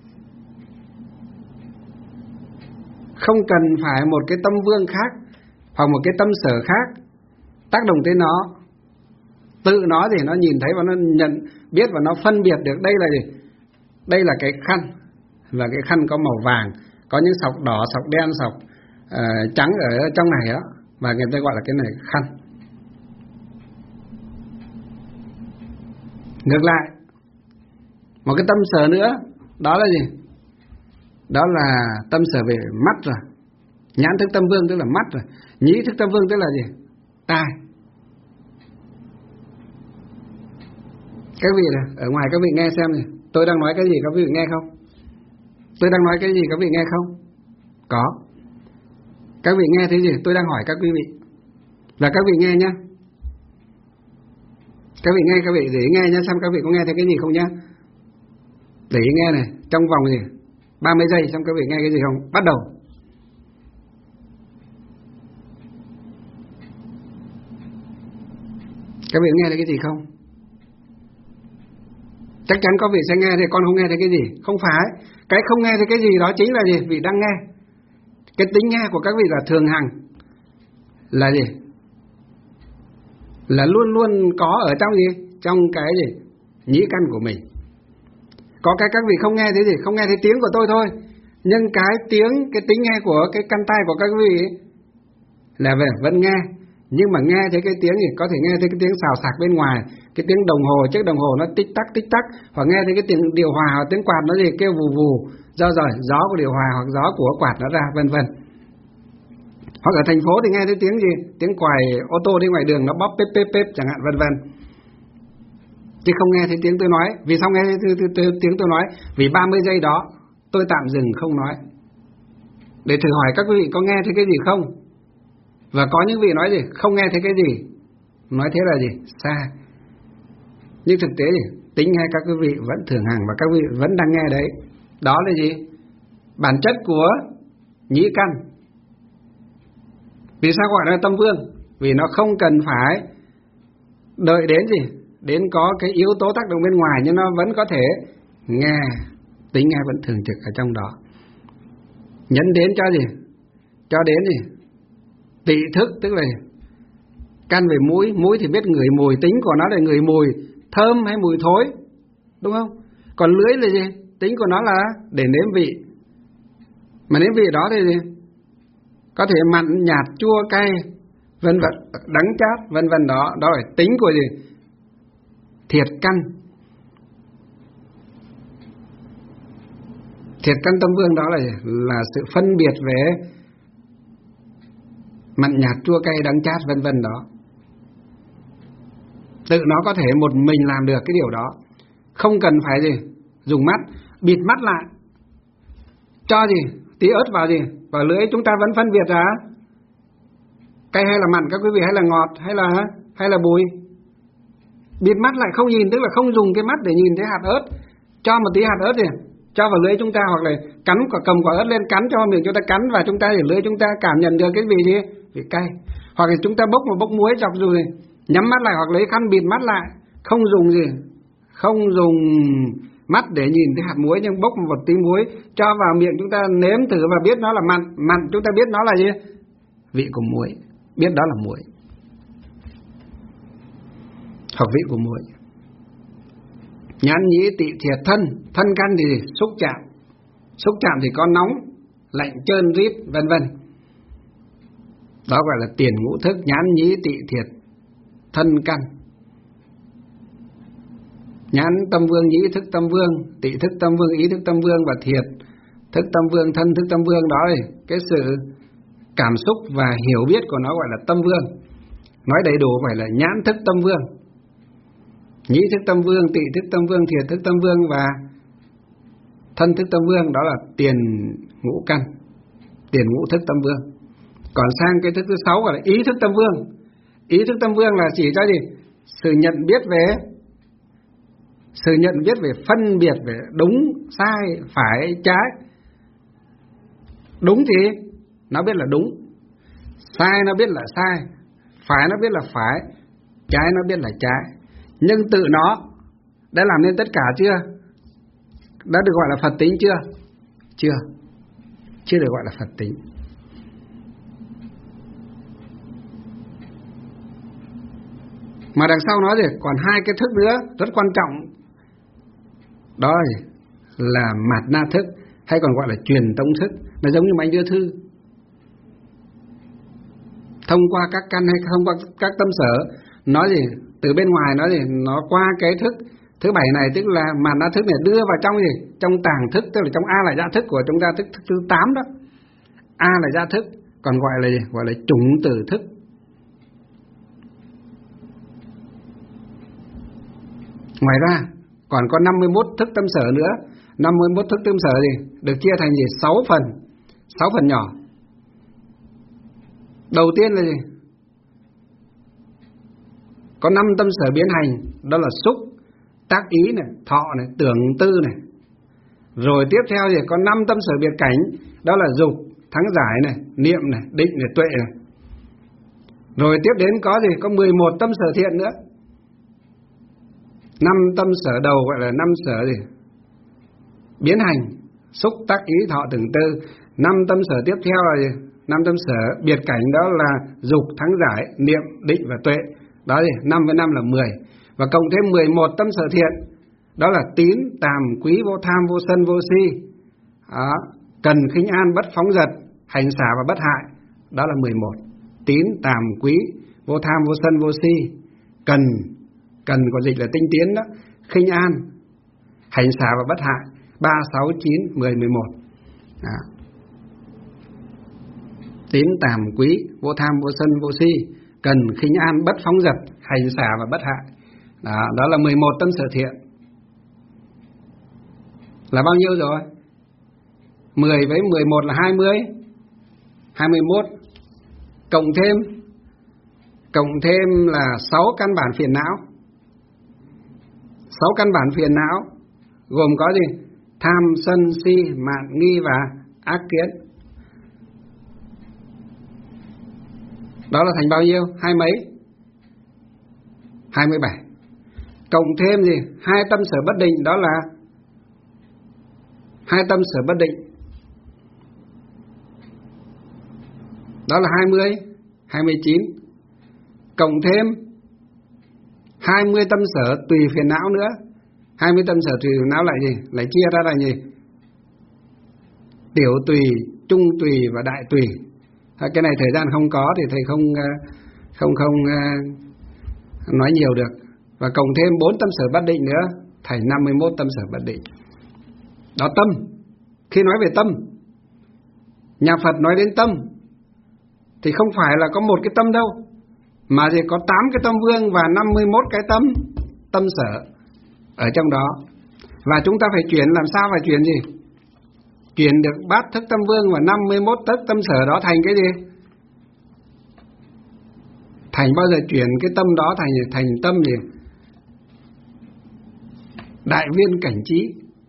Không cần phải một cái tâm vương khác hoặc một cái tâm sở khác tác động tới nó, tự nó thì nó nhìn thấy và nó nhận biết và nó phân biệt được đây là gì? Đây là cái khăn, và cái khăn có màu vàng, có những sọc đỏ, sọc đen, sọc uh, trắng ở trong này đó, và người ta gọi là cái này khăn. Ngược lại, một cái tâm sở nữa, đó là gì? Đó là tâm sở về mắt rồi. Nhãn thức tâm vương tức là mắt rồi. Nhĩ thức tâm vương tức là gì? Tai. Các vị này, ở ngoài các vị nghe xem này, tôi đang nói cái gì các vị nghe không? Tôi đang nói cái gì các vị nghe không? Có. Các vị nghe thấy gì? Tôi đang hỏi các quý vị. Và các vị nghe nhá. Các vị nghe, các vị để ý nghe nhá, xem các vị có nghe thấy cái gì không nhá. Để ý nghe này, trong vòng gì? ba mươi giây xem các vị nghe cái gì không? Bắt đầu. Các vị nghe thấy cái gì không? Chắc chắn có vị sẽ nghe thì con không nghe thấy cái gì. Không phải. Cái không nghe thấy cái gì đó chính là gì? Vị đang nghe. Cái tính nghe của các vị là thường hằng. Là gì? Là luôn luôn có ở trong gì? Trong cái gì? Nhĩ căn của mình. Có cái các vị không nghe thấy gì? Không nghe thấy tiếng của tôi thôi. Nhưng cái tiếng, cái tính nghe của cái căn tai của các vị là về vẫn nghe. Nhưng mà nghe thấy cái tiếng gì? Có thể nghe thấy cái tiếng xào xạc bên ngoài, cái tiếng đồng hồ, chiếc đồng hồ nó tích tắc tích tắc, hoặc nghe thấy cái tiếng điều hòa hoặc tiếng quạt nó gì kêu vù vù, do rồi gió của điều hòa hoặc gió của quạt nó ra, vân vân. Hoặc ở thành phố thì nghe thấy tiếng gì? Tiếng còi ô tô đi ngoài đường nó bóp pép pép pép chẳng hạn, vân vân. Chứ không nghe thấy tiếng tôi nói. Vì sao nghe thấy tiếng tôi nói? Vì ba mươi giây đó tôi tạm dừng không nói, để thử hỏi các quý vị có nghe thấy cái gì không. Và có những vị nói gì? Không nghe thấy cái gì. Nói thế là gì? Xa. Nhưng thực tế thì tính nghe các quý vị vẫn thường hằng và các quý vị vẫn đang nghe đấy. Đó là gì? Bản chất của nhĩ căn. Vì sao gọi là tâm vương? Vì nó không cần phải đợi đến gì? Đến có cái yếu tố tác động bên ngoài, nhưng nó vẫn có thể nghe. Tính nghe vẫn thường trực ở trong đó. Nhấn đến cho gì? Cho đến gì? Tị thức, tức là căn về mũi. Mũi thì biết ngửi mùi, tính của nó là ngửi mùi thơm hay mùi thối, đúng không? Còn lưỡi là gì? Tính của nó là để nếm vị. Mà nếm vị đó thì gì? Có thể mặn, nhạt, chua, cay, vân vân, đắng chát, vân vân đó. Đó là tính của gì? Thiệt căn. Thiệt căn tâm vương đó là là sự phân biệt về mặn nhạt chua cay đắng chát vân vân đó. Tự nó có thể một mình làm được cái điều đó, không cần phải gì dùng mắt bịt mắt lại, cho gì tí ớt vào gì vào lưỡi, chúng ta vẫn phân biệt ra cay hay là mặn các quý vị, hay là ngọt hay là hay là bùi. Bịt mắt lại không nhìn, tức là không dùng cái mắt để nhìn thấy hạt ớt, cho một tí hạt ớt gì cho vào lưỡi chúng ta, hoặc là cắn quả cầm quả ớt lên cắn cho miệng chúng ta cắn và chúng ta để lưỡi chúng ta cảm nhận được cái vị gì, vị cay. Hoặc là chúng ta bốc một bốc muối chọc rồi nhắm mắt lại, hoặc lấy khăn bịt mắt lại, không dùng gì, không dùng mắt để nhìn thấy hạt muối, nhưng bốc một tí muối cho vào miệng chúng ta nếm thử và biết nó là mặn, mặn chúng ta biết nó là gì, vị của muối, biết đó là muối, hoặc vị của muối. Nhãn nhĩ tị thiệt thân, thân căn thì gì? Xúc chạm, xúc chạm thì có nóng, lạnh, trơn, rít, vân vân. Đó gọi là tiền ngũ thức. Nhãn nhĩ tị thiệt thân căn. Nhãn tâm vương, nhĩ thức tâm vương, tị thức tâm vương, ý thức tâm vương và thiệt thức tâm vương, thân thức tâm vương. Đó là cái sự cảm xúc và hiểu biết của nó gọi là tâm vương. Nói đầy đủ phải là nhãn thức tâm vương, nhĩ thức tâm vương, tị thức tâm vương, thiệt thức tâm vương và thân thức tâm vương. Đó là tiền ngũ căn, tiền ngũ thức tâm vương. Còn sang cái thức thứ sáu gọi là ý thức tâm vương. Ý thức tâm vương là chỉ cho gì? Sự nhận biết về sự nhận biết về phân biệt về đúng, sai, phải, trái. Đúng thì nó biết là đúng, sai nó biết là sai, phải nó biết là phải, trái nó biết là trái. Nhưng tự nó đã làm nên tất cả chưa? Đã được gọi là Phật tính chưa? Chưa, chưa được gọi là Phật tính. Mà đằng sau nó thì còn hai cái thức nữa rất quan trọng. Đó là mạt na thức, hay còn gọi là truyền tống thức. Nó giống như máy đưa thư, thông qua các căn hay thông qua các tâm sở. Nói gì? Từ bên ngoài nói gì? Nó qua cái thức thứ bảy này, tức là mạt na thức này đưa vào trong gì? Trong tàng thức, tức là trong A là dạ thức của chúng ta, thức, thức thứ tám đó. A là dạ thức, còn gọi là gì? Gọi là chủng tử thức. Ngoài ra còn có năm mươi mốt thức tâm sở nữa. năm mươi mốt thức tâm sở gì? Được chia thành gì? sáu phần, sáu phần nhỏ. Đầu tiên là gì? Có năm tâm sở biến hành, đó là xúc, tác ý này, thọ này, tưởng tư này. Rồi tiếp theo thì có năm tâm sở biệt cảnh, đó là dục, thắng giải này, niệm này, định này, tuệ này. Rồi tiếp đến có gì? Có mười một tâm sở thiện nữa. Năm tâm sở đầu gọi là năm sở gì? Biến hành, xúc, tác ý, thọ, tưởng tư. Năm tâm sở tiếp theo là gì? Năm tâm sở biệt cảnh, đó là dục, thắng giải, niệm, định và tuệ. Đó gì? năm với năm là mười. Và cộng thêm mười một tâm sở thiện, đó là tín, tàm, quý, vô tham, vô sân, vô si. Đó. Cần, khinh an, bất phóng dật, hành xả và bất hại. Đó là mười một. Tín, tàm, quý, vô tham, vô sân, vô si. Cần, cần có dịch là tinh tiến đó. Khinh an, hành xả và bất hại. Ba, sáu, chín, mười, mười một. Đó. Tín, tàm, quý, vô tham, vô sân, vô si. Cần, khinh an, bất phóng dật, hành xả và bất hại. Đó, đó là mười một tâm sở thiện. Là bao nhiêu rồi? mười với mười một là hai mươi. hai mươi mốt. Cộng thêm Cộng thêm là sáu căn bản phiền não. sáu căn bản phiền não gồm có gì? Tham, sân, si, mạn, nghi và ác kiến. Đó là thành bao nhiêu? Hai mấy? hai mươi bảy. Cộng thêm gì? Hai tâm sở bất định, đó là hai tâm sở bất định. đó là hai mươi, hai mươi chín. Cộng thêm hai mươi tâm sở tùy phiền não nữa. hai mươi tâm sở tùy phiền não lại gì? Lại chia ra là gì? Tiểu tùy, trung tùy và đại tùy. Cái này thời gian không có thì thầy không không không nói nhiều được. Và cộng thêm bốn tâm sở bất định nữa, thành năm mươi mốt tâm sở bất định. Đó tâm. Khi nói về tâm, nhà Phật nói đến tâm thì không phải là có một cái tâm đâu, mà thì có tám cái tâm vương và năm mươi mốt cái tâm tâm sở ở trong đó. Và chúng ta phải chuyển, làm sao phải chuyển gì? Chuyển được bát thức tâm vương và năm mươi mốt thức tâm sở đó thành cái gì? Thành bao giờ chuyển cái tâm đó thành thành tâm gì? Đại viên cảnh trí.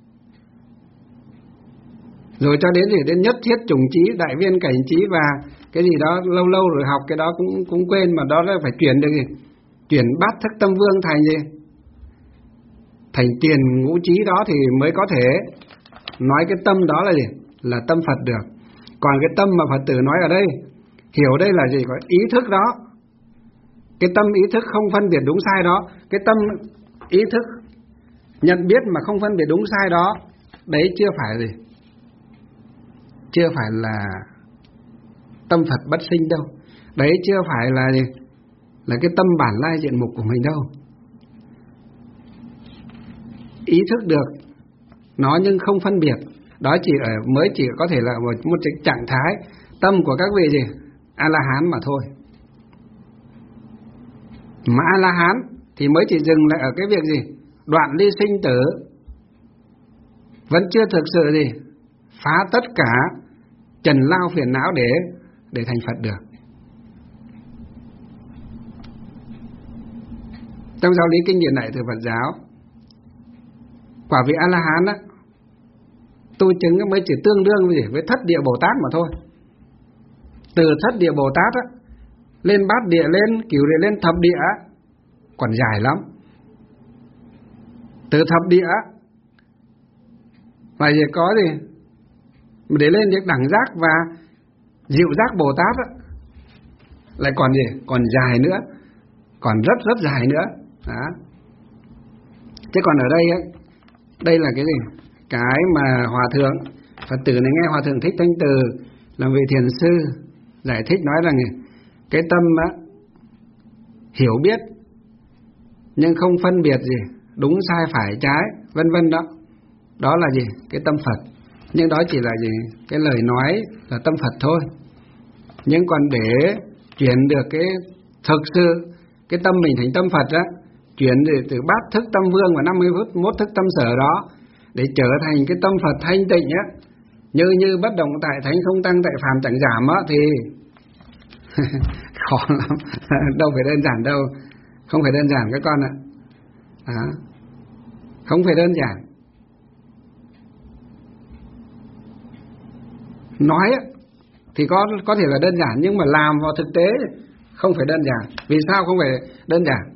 Rồi cho đến gì? Đến nhất thiết trùng trí, đại viên cảnh trí và cái gì đó lâu lâu rồi học cái đó cũng cũng quên, mà đó là phải chuyển được gì? Chuyển bát thức tâm vương thành gì? Thành tiền ngũ trí đó thì mới có thể nói cái tâm đó là gì? Là tâm Phật được. Còn cái tâm mà Phật tử nói ở đây, hiểu đây là gì? Có ý thức đó. Cái tâm ý thức không phân biệt đúng sai đó, cái tâm ý thức nhận biết mà không phân biệt đúng sai đó, đấy chưa phải gì? Chưa phải là tâm Phật bất sinh đâu. Đấy chưa phải là gì? Là cái tâm bản lai diện mục của mình đâu. Ý thức được nó nhưng không phân biệt, đó chỉ ở mới chỉ có thể là một, một trạng thái tâm của các vị gì? A-la-hán mà thôi. Mà A-la-hán thì mới chỉ dừng lại ở cái việc gì? Đoạn ly sinh tử, vẫn chưa thực sự gì? Phá tất cả trần lao phiền não để để thành Phật được. Trong giáo lý kinh điển đại thừa Phật giáo, quả vị A-la-hán á, tu chứng mới chỉ tương đương với, gì? Với thất địa Bồ Tát mà thôi. Từ thất địa Bồ Tát á, lên bát địa, lên cửu địa, lên thập địa á, còn dài lắm. Từ thập địa á, và gì có gì? Để lên những đẳng giác và diệu giác Bồ Tát á, lại còn gì? Còn dài nữa, còn rất rất dài nữa. Đó. Chứ còn ở đây ấy, đây là cái gì? Cái mà Hòa Thượng Phật tử này nghe Hòa Thượng Thích Thanh Từ làm vị thiền sư giải thích nói rằng cái tâm á, hiểu biết nhưng không phân biệt gì đúng sai phải trái vân vân đó, đó là gì? Cái tâm Phật. Nhưng đó chỉ là gì? Cái lời nói là tâm Phật thôi. Nhưng còn để chuyển được cái thực sự cái tâm mình thành tâm Phật á, chuyển từ bát thức tâm vương và năm mươi mốt thức tâm sở đó để trở thành cái tâm Phật thanh tịnh á, như như bất động tại thánh, không tăng tại phàm chẳng giảm á, thì khó lắm. Đâu phải đơn giản đâu, không phải đơn giản các con ạ. À, không phải đơn giản. Nói á, thì có có thể là đơn giản, nhưng mà làm vào thực tế không phải đơn giản. Vì sao không phải đơn giản?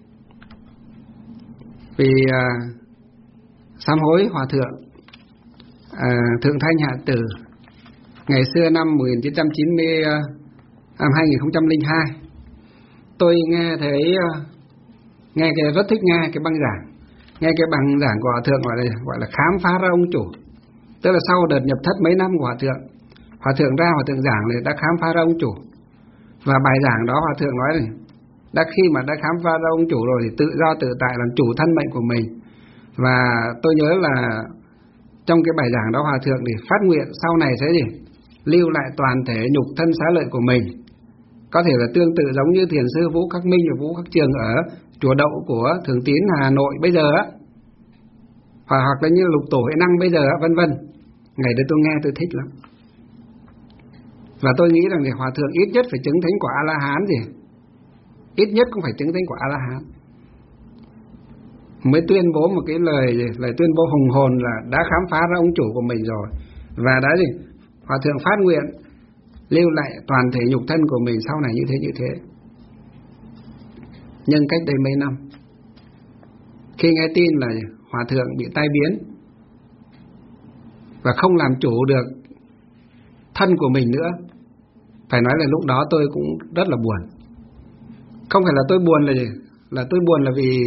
Vì à, sám hối Hòa Thượng à, Thượng Thanh Hạ Tử ngày xưa năm một nghìn chín trăm chín mươi, năm hai nghìn không trăm lẻ hai, tôi nghe thấy nghe cái rất thích nghe cái băng giảng, nghe cái băng giảng của Hòa Thượng gọi là gọi là khám phá ra ông chủ. Tức là sau đợt nhập thất mấy năm của Hòa Thượng, Hòa Thượng ra Hòa Thượng giảng này đã khám phá ra ông chủ. Và bài giảng đó Hòa Thượng nói này, đã khi mà đã khám phá ra ông chủ rồi thì tự do tự tại làm chủ thân mệnh của mình. Và tôi nhớ là trong cái bài giảng đó Hòa Thượng thì phát nguyện sau này sẽ gì? Lưu lại toàn thể nhục thân xá lợi của mình. Có thể là tương tự giống như thiền sư Vũ Khắc Minh và Vũ Khắc Trường ở chùa Đậu của Thường Tín Hà Nội bây giờ á, hoặc hoặc là như Lục Tổ Huệ Năng bây giờ á, vân vân. Ngày đấy tôi nghe tôi thích lắm. Và tôi nghĩ rằng thì Hòa Thượng ít nhất phải chứng thánh quả A-la-hán gì, ít nhất cũng phải chứng thánh quả A-la-hán mới tuyên bố một cái lời gì? Lời tuyên bố hùng hồn là đã khám phá ra ông chủ của mình rồi. Và đã gì? Hòa Thượng phát nguyện lưu lại toàn thể nhục thân của mình sau này như thế như thế. Nhưng cách đây mấy năm, khi nghe tin là Hòa Thượng bị tai biến và không làm chủ được thân của mình nữa, phải nói là lúc đó tôi cũng rất là buồn. Không phải là tôi buồn là gì? Là tôi buồn là vì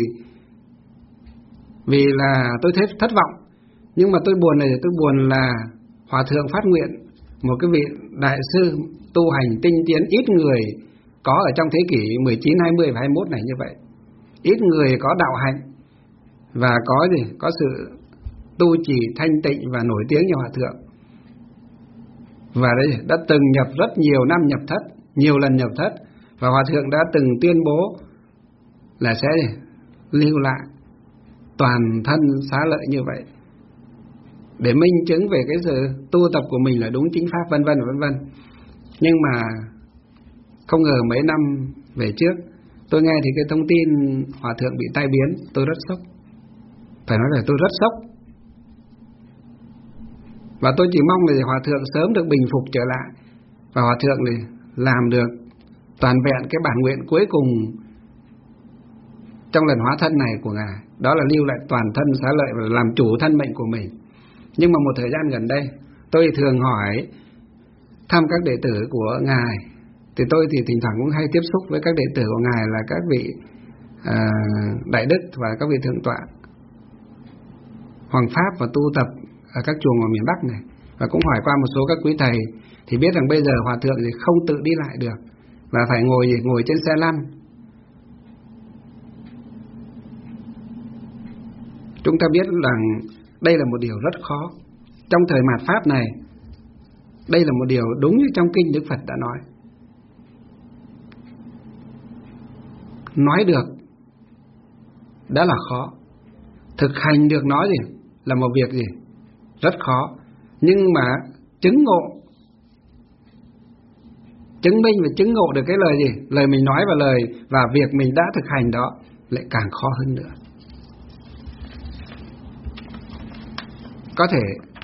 Vì là tôi thấy thất vọng. Nhưng mà tôi buồn này tôi buồn là Hòa thượng phát nguyện, một cái vị đại sư tu hành tinh tiến ít người có ở trong thế kỷ mười chín, hai mươi và hai mươi mốt này như vậy. Ít người có đạo hạnh và có gì? Có sự tu trì thanh tịnh và nổi tiếng như Hòa thượng. Và đây đã từng nhập rất nhiều năm nhập thất, nhiều lần nhập thất, và Hòa thượng đã từng tuyên bố là sẽ lưu lại toàn thân xá lợi như vậy để minh chứng về cái sự tu tập của mình là đúng chính pháp, vân vân vân vân. Nhưng mà không ngờ mấy năm về trước tôi nghe thì cái thông tin Hòa thượng bị tai biến, tôi rất sốc. Phải nói là tôi rất sốc. Và tôi chỉ mong là Hòa thượng sớm được bình phục trở lại, và Hòa thượng này làm được toàn vẹn cái bản nguyện cuối cùng trong lần hóa thân này của Ngài, đó là lưu lại toàn thân xá lợi và làm chủ thân mệnh của mình. Nhưng mà một thời gian gần đây tôi thường hỏi thăm các đệ tử của Ngài, thì tôi thì thỉnh thoảng cũng hay tiếp xúc với các đệ tử của Ngài là các vị à, đại đức và các vị thượng tọa Hoàng Pháp và tu tập ở các chùa ngoài miền Bắc này, và cũng hỏi qua một số các quý thầy thì biết rằng bây giờ Hòa thượng thì không tự đi lại được và phải ngồi ngồi trên xe lăn. Chúng ta biết rằng đây là một điều rất khó trong thời mạt Pháp này. Đây là một điều đúng như trong kinh Đức Phật đã nói. Nói được đã là khó, thực hành được nói gì là một việc gì rất khó. Nhưng mà chứng ngộ, chứng minh và chứng ngộ được cái lời gì, lời mình nói và lời và việc mình đã thực hành đó lại càng khó hơn nữa. Có thể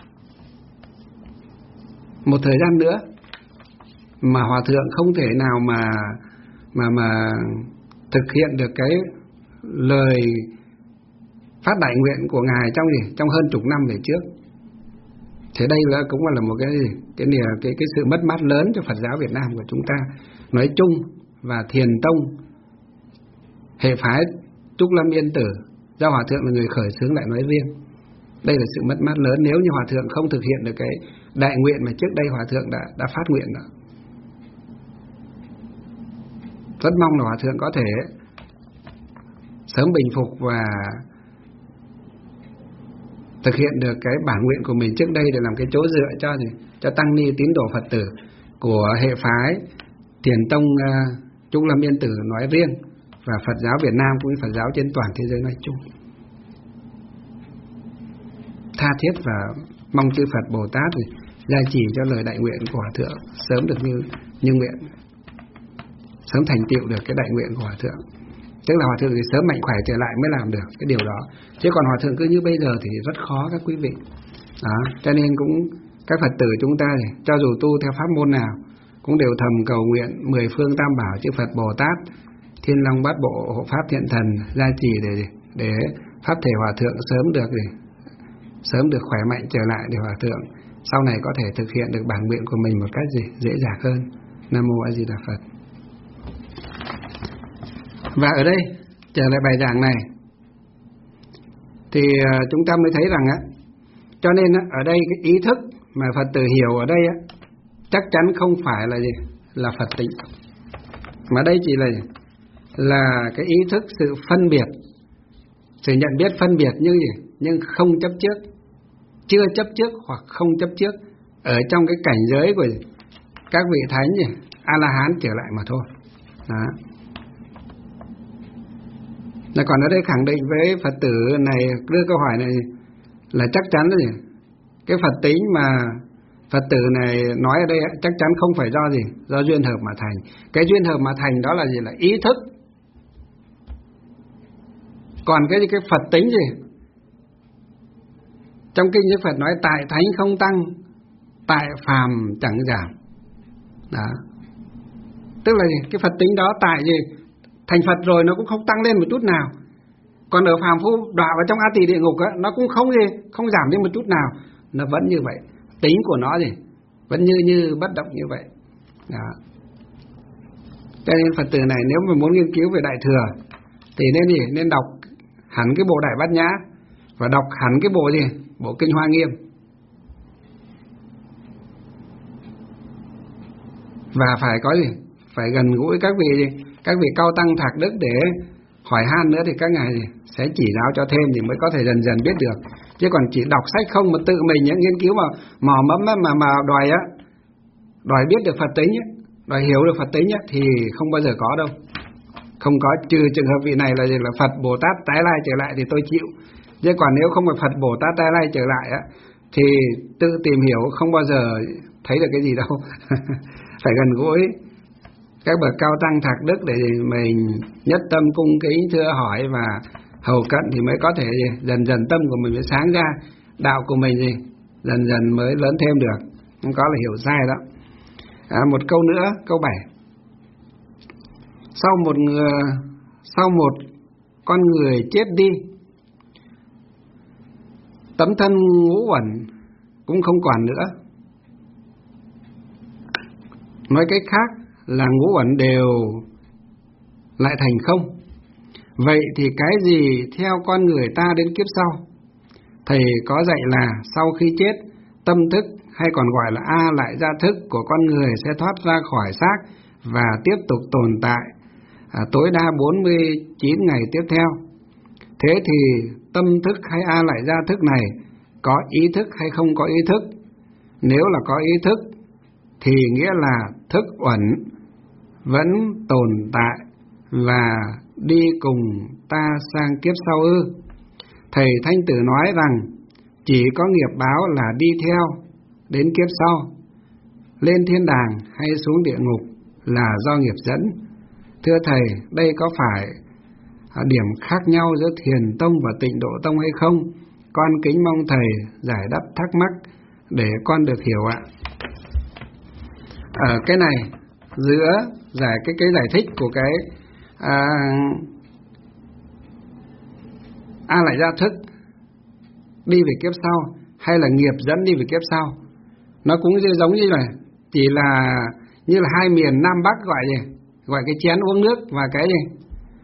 một thời gian nữa mà Hòa thượng không thể nào mà mà mà thực hiện được cái lời phát đại nguyện của Ngài trong gì trong hơn chục năm về trước. Thế đây là cũng là một cái cái cái cái, cái sự mất mát lớn cho Phật giáo Việt Nam của chúng ta nói chung, và Thiền Tông hệ phái Trúc Lâm Yên Tử do Hòa thượng là người khởi xướng lại nói riêng. Đây là sự mất mát lớn nếu như Hòa thượng không thực hiện được cái đại nguyện mà trước đây Hòa thượng đã đã phát nguyện đó. Rất mong là Hòa thượng có thể sớm bình phục và thực hiện được cái bản nguyện của mình trước đây để làm cái chỗ dựa cho gì cho tăng ni tín đồ Phật tử của hệ phái Thiền Tông uh, Trúc Lâm Yên Tử nói riêng, và Phật giáo Việt Nam cũng như Phật giáo trên toàn thế giới nói chung. Tha thiết và mong chư Phật Bồ Tát thì gia trì cho lời đại nguyện của Hòa thượng sớm được như như nguyện, sớm thành tựu được cái đại nguyện của Hòa thượng. Tức là Hòa thượng thì sớm mạnh khỏe trở lại mới làm được cái điều đó. Chứ còn Hòa thượng cứ như bây giờ thì rất khó các quý vị. Đó, cho nên cũng các Phật tử chúng ta thì cho dù tu theo pháp môn nào cũng đều thầm cầu nguyện mười phương tam bảo chư Phật Bồ Tát, Thiên Long Bát Bộ, Hộ Pháp Thiện Thần gia trì để để pháp thể Hòa thượng sớm được gì sớm được khỏe mạnh trở lại, để Hòa thượng sau này có thể thực hiện được bản nguyện của mình một cách gì dễ dàng hơn. Nam mô A Di Đà Phật. Và ở đây trở lại bài giảng này thì chúng ta mới thấy rằng á, cho nên á, ở đây cái ý thức mà Phật tử hiểu ở đây á, chắc chắn không phải là gì là Phật tính, mà đây chỉ là là cái ý thức sự phân biệt, sự nhận biết phân biệt như gì nhưng không chấp trước, chưa chấp trước hoặc không chấp trước ở trong cái cảnh giới của các vị thánh gì A La Hán trở lại mà thôi. Đó. Là còn ở đây khẳng định với Phật tử này, đưa câu hỏi này là chắc chắn là gì? Cái Phật tính mà Phật tử này nói ở đây chắc chắn không phải do gì, do duyên hợp mà thành. Cái duyên hợp mà thành đó là gì? Là ý thức. Còn cái cái Phật tính gì? Trong kinh Đức Phật nói tại thánh không tăng, tại phàm chẳng giảm. Đó. Tức là gì? Cái Phật tính đó tại gì? Thành Phật rồi nó cũng không tăng lên một chút nào. Còn ở phàm phu đọa vào trong A Tỳ địa ngục á, nó cũng không gì, không giảm đi một chút nào. Nó vẫn như vậy. Tính của nó gì? Vẫn như như bất động như vậy. Đó. Cho nên Phật tử này nếu mà muốn nghiên cứu về Đại Thừa thì nên gì? Nên đọc hẳn cái bộ Đại Bát Nhã và đọc hẳn cái bộ gì? Bộ Kinh Hoa Nghiêm. Và phải có gì? Phải gần gũi các vị gì? Các vị cao tăng thạc đức để hỏi han nữa thì các ngài gì? Sẽ chỉ giáo cho thêm thì mới có thể dần dần biết được. Chứ còn chỉ đọc sách không mà tự mình những nghiên cứu mà mò mẫm mà mà đòi á, đòi biết được Phật tính á, đòi hiểu được Phật tính á, thì không bao giờ có đâu. Không có, trừ trường hợp vị này là gì? Là Phật Bồ Tát tái lai trở lại thì tôi chịu. Chứ còn nếu không phải Phật Bồ Tát tái lai trở lại á, thì tự tìm hiểu không bao giờ thấy được cái gì đâu. Phải gần gũi các bậc cao tăng thạc đức để mình nhất tâm cung kính thưa hỏi và hầu cận thì mới có thể gì? Dần dần tâm của mình mới sáng ra, đạo của mình gì? Dần dần mới lớn thêm được. Không có là hiểu sai đó. À, một câu nữa, câu bảy. Sau một người, sau một con người chết đi, tấm thân ngũ uẩn cũng không còn nữa. Nói cách khác là ngũ uẩn đều lại thành không. Vậy thì cái gì theo con người ta đến kiếp sau? Thầy có dạy là sau khi chết, tâm thức hay còn gọi là A lại gia thức của con người sẽ thoát ra khỏi xác và tiếp tục tồn tại à, tối đa bốn mươi chín ngày tiếp theo. Thế thì tâm thức hay A lại gia thức này có ý thức hay không có ý thức? Nếu là có ý thức thì nghĩa là thức uẩn vẫn tồn tại và đi cùng ta sang kiếp sau ư? Thầy Thanh Tử nói rằng chỉ có nghiệp báo là đi theo đến kiếp sau, lên thiên đàng hay xuống địa ngục là do nghiệp dẫn. Thưa Thầy, đây có phải điểm khác nhau giữa Thiền Tông và Tịnh Độ Tông hay không? Con kính mong Thầy giải đáp thắc mắc để con được hiểu ạ. Ở cái này, giữa giải cái cái giải thích của cái à, A lại gia thức đi về kiếp sau hay là nghiệp dẫn đi về kiếp sau, nó cũng giống như là chỉ là như là hai miền Nam Bắc gọi gì, gọi cái chén uống nước và cái gì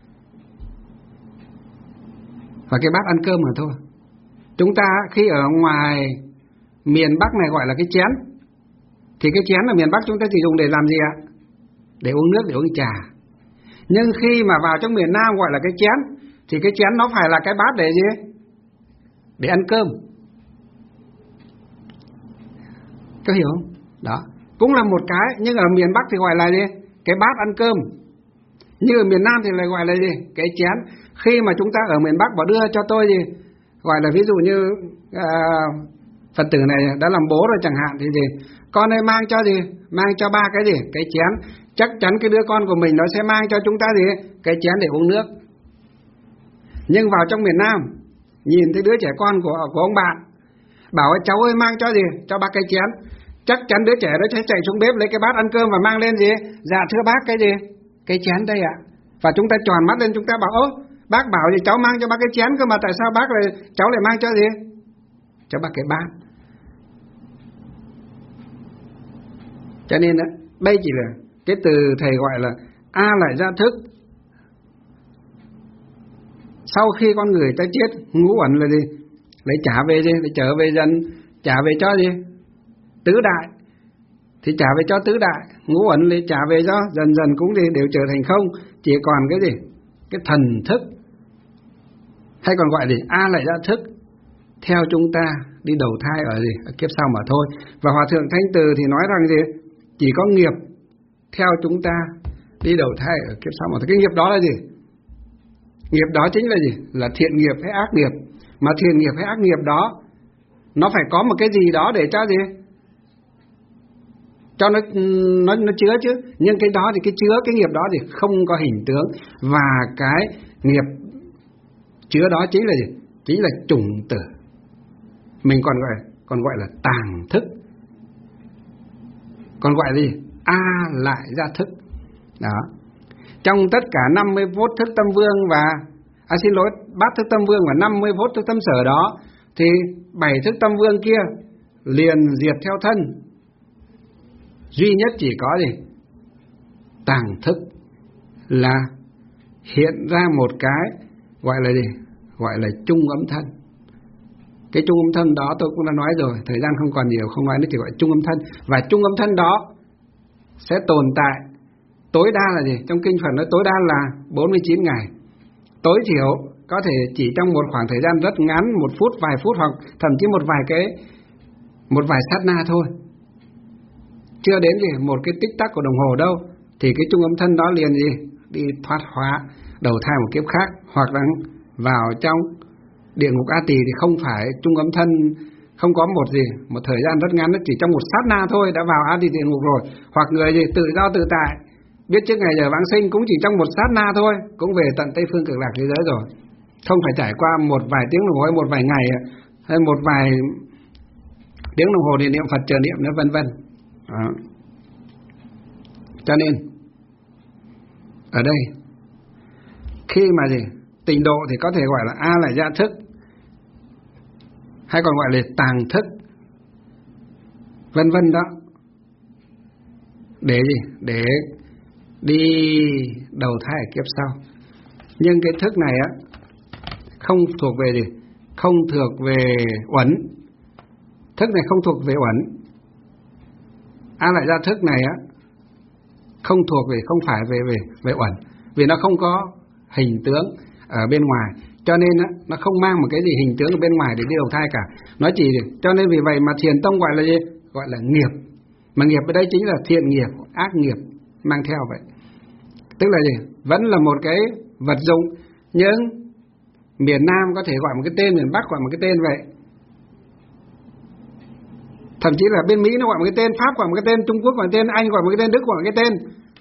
và cái bát ăn cơm mà thôi. Chúng ta khi ở ngoài miền Bắc này gọi là cái chén, thì cái chén ở miền Bắc chúng ta chỉ dùng để làm gì ạ? Để uống nước, để uống trà. Nhưng khi mà vào trong miền Nam gọi là cái chén, thì cái chén nó phải là cái bát để gì? Để ăn cơm. Có hiểu không? Đó, cũng là một cái, nhưng ở miền Bắc thì gọi là gì? Cái bát ăn cơm. Nhưng ở miền Nam thì lại gọi là gì? Cái chén. Khi mà chúng ta ở miền Bắc bảo đưa cho tôi gì? Gọi là ví dụ như à, Phật tử này đã làm bố rồi chẳng hạn thì gì? Con ơi mang cho gì? Mang cho ba cái gì? Cái chén. Chắc chắn cái đứa con của mình nó sẽ mang cho chúng ta gì? Cái chén để uống nước. Nhưng vào trong miền Nam, nhìn thấy đứa trẻ con của, của ông bạn, bảo cháu ơi mang cho gì? Cho bác cái chén. Chắc chắn đứa trẻ nó sẽ chạy xuống bếp lấy cái bát ăn cơm và mang lên gì? Dạ thưa bác cái gì? Cái chén đây ạ. Và chúng ta tròn mắt lên, chúng ta bảo ố, bác bảo gì cháu mang cho bác cái chén cơ mà tại sao bác lại cháu lại mang cho gì? Cho bác cái bát. Cho nên đó, đây chỉ là cái từ thầy gọi là A lại gia thức. Sau khi con người ta chết, ngũ uẩn là gì? Lấy trả về gì? Lấy trở về dần, trả về cho gì? Tứ đại. Thì trả về cho tứ đại. Ngũ uẩn lấy trả về cho dần dần cũng thì đều trở thành không. Chỉ còn cái gì? Cái thần thức. Hay còn gọi là A lại gia thức. Theo chúng ta đi đầu thai ở gì? Ở kiếp sau mà thôi. Và Hòa Thượng Thanh Từ thì nói rằng gì? Chỉ có nghiệp theo chúng ta đi đầu thai ở kiếp sau mà thôi. Cái nghiệp đó là gì? Nghiệp đó chính là gì? Là thiện nghiệp hay ác nghiệp. Mà thiện nghiệp hay ác nghiệp đó nó phải có một cái gì đó để cho gì? Cho nó nó nó chứa chứ. Nhưng cái đó thì cái chứa cái nghiệp đó thì không có hình tướng. Và cái nghiệp chứa đó chính là gì? Chính là chủng tử. Mình còn gọi còn gọi là tàng thức. Còn gọi là gì? A lại gia thức. Đó. Trong tất cả năm mươi vốt thức tâm vương và à xin lỗi, bát thức tâm vương và năm mươi vốt thức tâm sở đó thì bảy thức tâm vương kia liền diệt theo thân. Duy nhất chỉ có gì? Tàng thức. là hiện ra một cái gọi là gì? Gọi là chung âm thanh. Cái chung âm thanh đó tôi cũng đã nói rồi, thời gian không còn nhiều, không nói nữa, chỉ gọi chung âm thanh. Và chung âm thanh đó sẽ tồn tại tối đa là gì? Trong kinh Phật nói tối đa là bốn mươi chín ngày. Tối thiểu có thể chỉ trong một khoảng thời gian rất ngắn, một phút, vài phút, hoặc thậm chí một vài cái một vài sát na thôi, chưa đến gì một cái tích tắc của đồng hồ đâu, thì cái chung âm thanh đó liền gì đi thoát hóa đầu thai một kiếp khác, hoặc là vào trong địa ngục A Tỳ. Thì không phải chung âm thanh không có một gì một thời gian rất ngắn, chỉ trong một sát na thôi đã vào A Tỳ địa ngục rồi. Hoặc người gì tự do tự tại, biết trước ngày giờ vãng sinh, cũng chỉ trong một sát na thôi, cũng về tận Tây phương Cực Lạc thế giới rồi. Không phải trải qua một vài tiếng đồng hồ hay một vài ngày hay một vài tiếng đồng hồ để niệm Phật chờ niệm nữa, vân vân. Cho nên ở đây khi mà gì tịnh độ thì có thể gọi là A Lại Gia thức, hay còn gọi là tàng thức, vân vân đó, để gì để đi đầu thai ở kiếp sau. Nhưng cái thức này á không thuộc về gì không thuộc về uẩn. Thức này không thuộc về uẩn. A Lại Gia thức này á không thuộc về, không phải về về về uẩn, vì nó không có hình tướng ở bên ngoài, cho nên á nó không mang một cái gì hình tướng ở bên ngoài để đi đầu thai cả. Nó chỉ cho nên vì vậy mà Thiền tông gọi là gì? Gọi là nghiệp. Mà nghiệp ở đây chính là thiện nghiệp, ác nghiệp mang theo vậy. Tức là gì? Vẫn là một cái vật dụng, nhưng miền Nam có thể gọi một cái tên, miền Bắc gọi một cái tên vậy. Thậm chí là bên Mỹ nó gọi một cái tên, Pháp gọi một cái tên, Trung Quốc gọi một cái tên, Anh gọi một cái tên, Đức gọi một cái tên.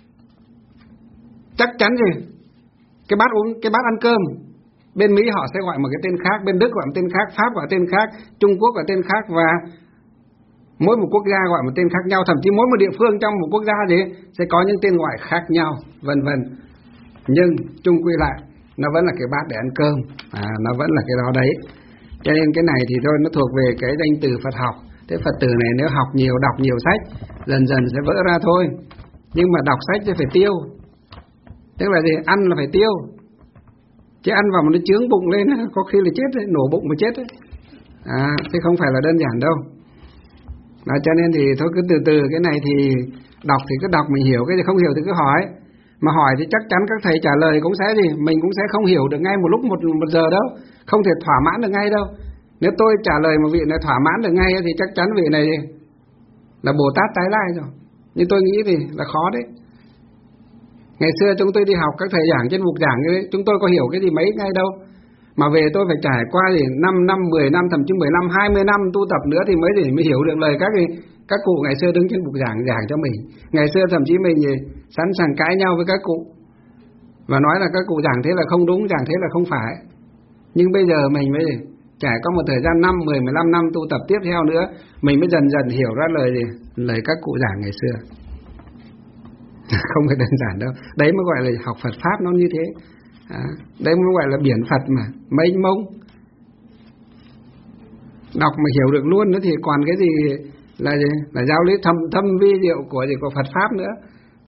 Chắc chắn gì? Cái bát uống, cái bát ăn cơm, bên Mỹ họ sẽ gọi một cái tên khác, bên Đức gọi một tên khác, Pháp gọi tên khác, Trung Quốc gọi tên khác, và mỗi một quốc gia gọi một tên khác nhau. Thậm chí mỗi một địa phương trong một quốc gia gì sẽ có những tên gọi khác nhau, vân vân. Nhưng chung quy lại nó vẫn là cái bát để ăn cơm, à, nó vẫn là cái đó đấy. Cho nên cái này thì thôi, nó thuộc về cái danh từ Phật học. Thế Phật tử này nếu học nhiều, đọc nhiều sách, dần dần sẽ vỡ ra thôi. Nhưng mà đọc sách thì phải tiêu. Tức là gì? Ăn là phải tiêu. Chứ ăn vào mà nó chướng bụng lên, có khi là chết đấy, nổ bụng mà chết đấy. À, thế không phải là đơn giản đâu. Đó, cho nên thì thôi cứ từ từ, cái này thì đọc thì cứ đọc, mình hiểu, cái gì không hiểu thì cứ hỏi. Mà hỏi thì chắc chắn các thầy trả lời cũng sẽ gì, mình cũng sẽ không hiểu được ngay một lúc một, một giờ đâu. Không thể thỏa mãn được ngay đâu. Nếu tôi trả lời một vị này thỏa mãn được ngay thì chắc chắn vị này là Bồ Tát tái lai rồi. Nhưng tôi nghĩ thì là khó đấy. Ngày xưa chúng tôi đi học, các thầy giảng trên bục giảng ấy, chúng tôi có hiểu cái gì mấy ngay đâu. Mà về tôi phải trải qua thì năm năm, mười năm, thậm chí mười năm, hai mươi năm tu tập nữa thì mới để mới hiểu được lời các các cụ ngày xưa đứng trên bục giảng giảng cho mình. Ngày xưa thậm chí mình thì sẵn sàng cãi nhau với các cụ và nói là các cụ giảng thế là không đúng, giảng thế là không phải. Nhưng bây giờ mình mới trải qua một thời gian năm, mười, mười lăm năm tu tập tiếp theo nữa, mình mới dần dần hiểu ra lời gì, lời các cụ giảng ngày xưa. Không phải đơn giản đâu. Đấy mới gọi là học Phật Pháp, nó như thế. À, đấy mới gọi là biển Phật mà, mênh mông. Đọc mà hiểu được luôn nữa thì còn cái gì là gì? Là giáo lý thâm thâm vi diệu của gì của Phật Pháp nữa.